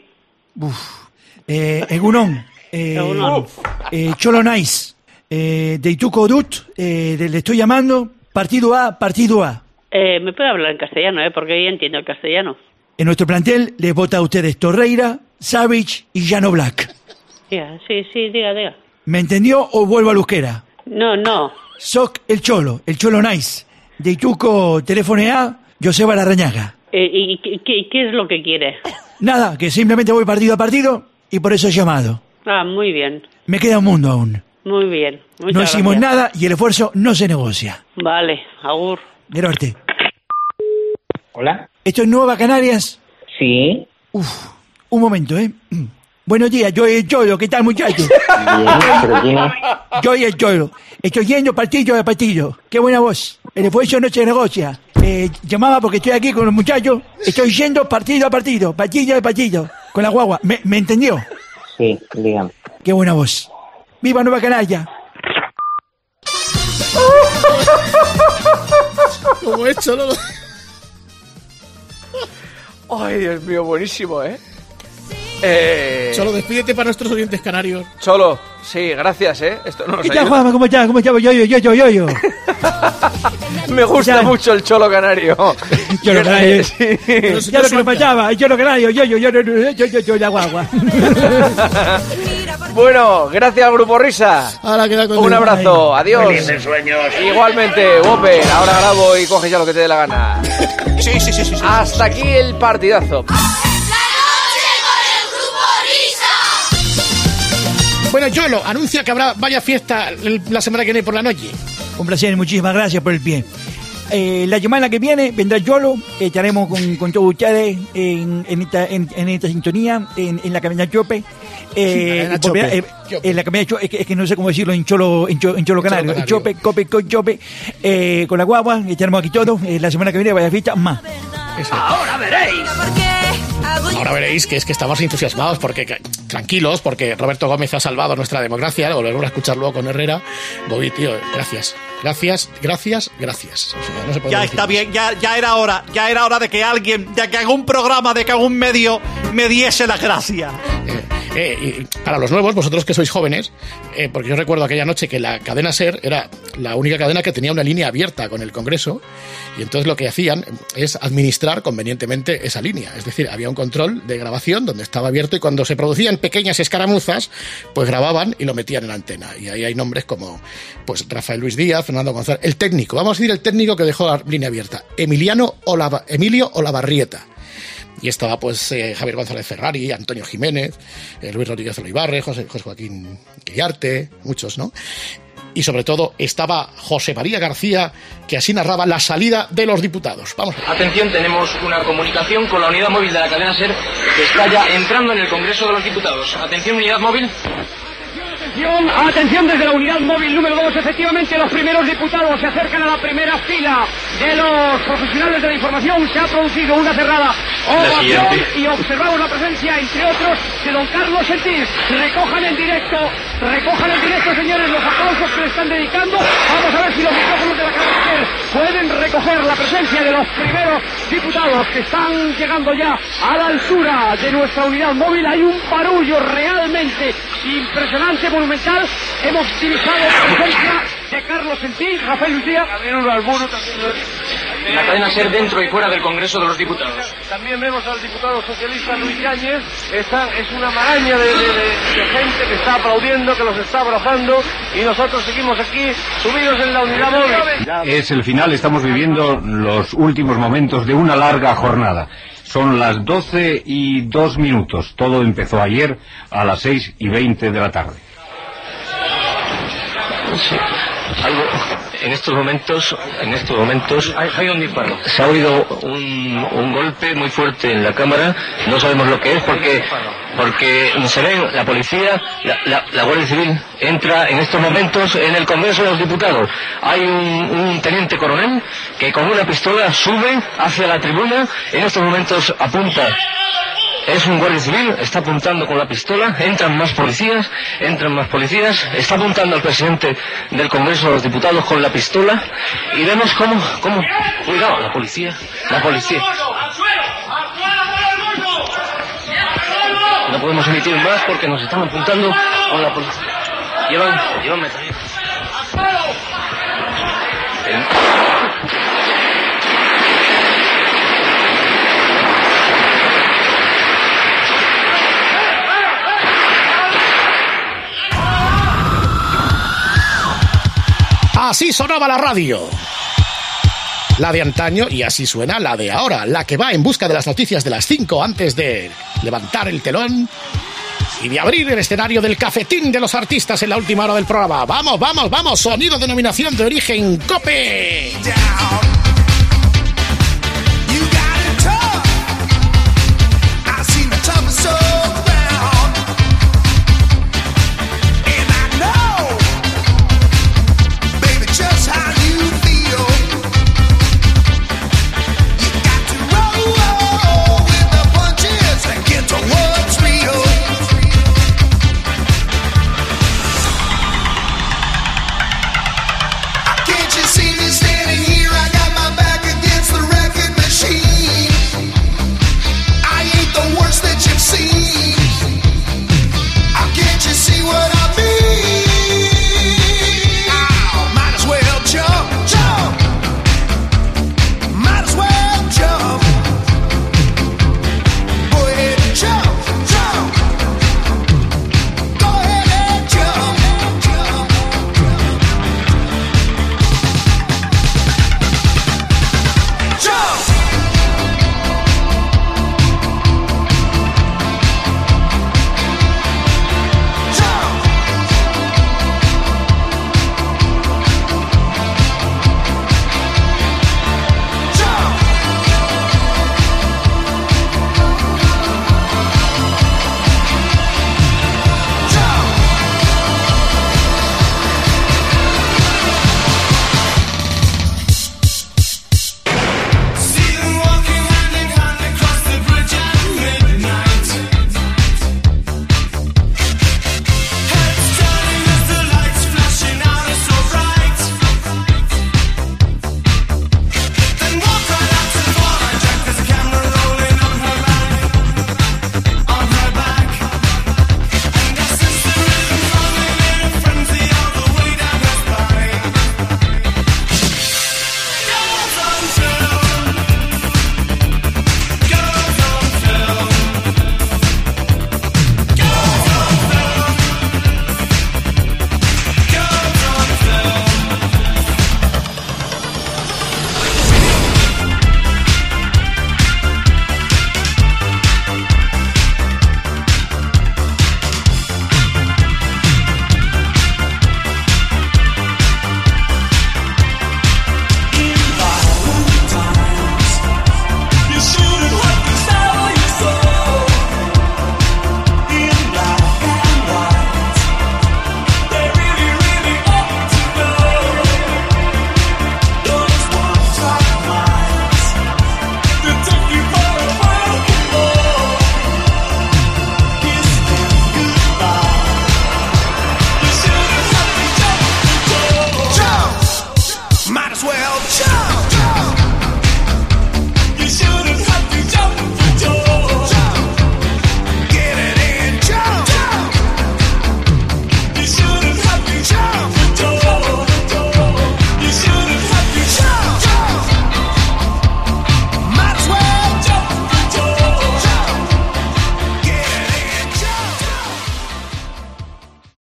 Egunon. Cholo Nice. Deituko Dut. Le estoy llamando. Partido A. Me puede hablar en castellano, porque yo entiendo el castellano. En nuestro plantel les vota a ustedes Torreira, Savage y Llano Black. Sí, diga. ¿Me entendió o vuelvo al euskera? No. Soc el Cholo Nice. Deituko telefonea Joseba Larrañaga. ¿Y qué es lo que quiere? Nada, que simplemente voy partido a partido y por eso he llamado. Muy bien. Me queda un mundo aún. Muy bien. Muchas no hicimos gracias. nada y el esfuerzo no se negocia. Vale, agur. Gerarte. Hola. ¿Esto es Nueva Canarias? Sí. Un momento, Buenos días, yo el Cholo, ¿qué tal, muchachos? ¿Pero quién es? Yo el Cholo. Estoy yendo partido a partido. Qué buena voz. El esfuerzo no se negocia. Llamaba porque estoy aquí con los muchachos. Estoy yendo partido a partido. Partido. Con la guagua. ¿Me entendió? Sí, dígame. Qué buena voz. ¡Viva Nueva Canarias! Como es Cholo. Ay, Dios mío, buenísimo, Cholo, despídete para nuestros oyentes canarios. Cholo, sí, gracias, Esto no nos ¿Qué tal, ayuda. Juanma? ¿Cómo estás? Yo. Me gusta mucho el Cholo Canario. Cholo Canario. Sí. Ya lo que me faltaba. El Cholo Canario. Yo, la guagua. Bueno, gracias, Grupo Risa. Ahora queda con Un abrazo, adiós. Felices sueños. Igualmente, Whopper, ahora grabo y coge ya lo que te dé la gana. Sí. Hasta aquí el partidazo. Bueno, Cholo, anuncia que habrá vaya fiesta la semana que viene por la noche. Un placer, muchísimas gracias por el pie. La semana que viene vendrá Cholo, estaremos con todos ustedes en esta sintonía, en la cabina Chope. En la cabina Chope, es que no sé cómo decirlo en Cholo Canario. Chope, con Chope, con la guagua, estaremos aquí todos. La semana que viene vaya fiesta más. Ahora veréis que es que estamos entusiasmados porque tranquilos, porque Roberto Gómez ha salvado nuestra democracia. Lo volveremos a escuchar luego con Herrera. Gobi, tío, gracias. O sea, no se puede ya decir está más. bien, ya era hora de que alguien, de que algún programa, de que algún medio me diese las gracias. Y para los nuevos, vosotros que sois jóvenes, porque yo recuerdo aquella noche que la cadena SER era la única cadena que tenía una línea abierta con el Congreso, y entonces lo que hacían es administrar convenientemente esa línea. Es decir, había un control de grabación donde estaba abierto, y cuando se producían pequeñas escaramuzas, pues grababan y lo metían en la antena. Y ahí hay nombres como pues Rafael Luis Díaz, Fernando González, el técnico, vamos a decir el técnico que dejó la línea abierta, Emilio Olavarrieta. Y estaba pues Javier González Ferrari, Antonio Jiménez, Luis Rodríguez Olivarre, José Joaquín Guillarte, muchos, ¿no? Y sobre todo estaba José María García, que así narraba la salida de los diputados. Vamos. Atención, tenemos una comunicación con la unidad móvil de la cadena SER que está ya entrando en el Congreso de los Diputados. Atención, unidad móvil. Atención desde la unidad móvil número 2, efectivamente los primeros diputados se acercan a la primera fila de los profesionales de la información. Se ha producido una cerrada ovación y observamos la presencia, entre otros, de don Carlos Sentís. Recojan en directo, señores, los aplausos que le están dedicando. Vamos a ver si los micrófonos de la cadena pueden recoger la presencia de los primeros diputados que están llegando ya a la altura de nuestra unidad móvil. Hay un barullo realmente impresionante, monumental. Hemos utilizado la presencia de Carlos Sentís, Rafael Luis Díaz. La cadena SER dentro y fuera del Congreso de los Diputados. También vemos al diputado socialista Luis Yáñez. Es una maraña de gente que está aplaudiendo, que los está abrazando, y nosotros seguimos aquí subidos en la unidad móvil. Es el final, estamos viviendo los últimos momentos de una larga jornada. Son las 12:02. Todo empezó ayer a las 6:20 de la tarde. Sí. Algo en estos momentos hay un disparo. Se ha oído un golpe muy fuerte en la cámara. No sabemos lo que es porque se ven la policía, la Guardia Civil entra en estos momentos en el Congreso de los Diputados. Hay un teniente coronel que con una pistola sube hacia la tribuna. En estos momentos apunta. Es un guardia civil, está apuntando con la pistola, entran más policías, está apuntando al presidente del Congreso de los Diputados con la pistola, y vemos cómo, cuidado, la policía. No podemos emitir más porque nos están apuntando con la policía. Llevan metralletas. Así sonaba la radio. La de antaño, y así suena la de ahora, la que va en busca de las noticias de las 5 antes de levantar el telón y de abrir el escenario del cafetín de los artistas en la última hora del programa. ¡Vamos! Sonido denominación de origen COPE.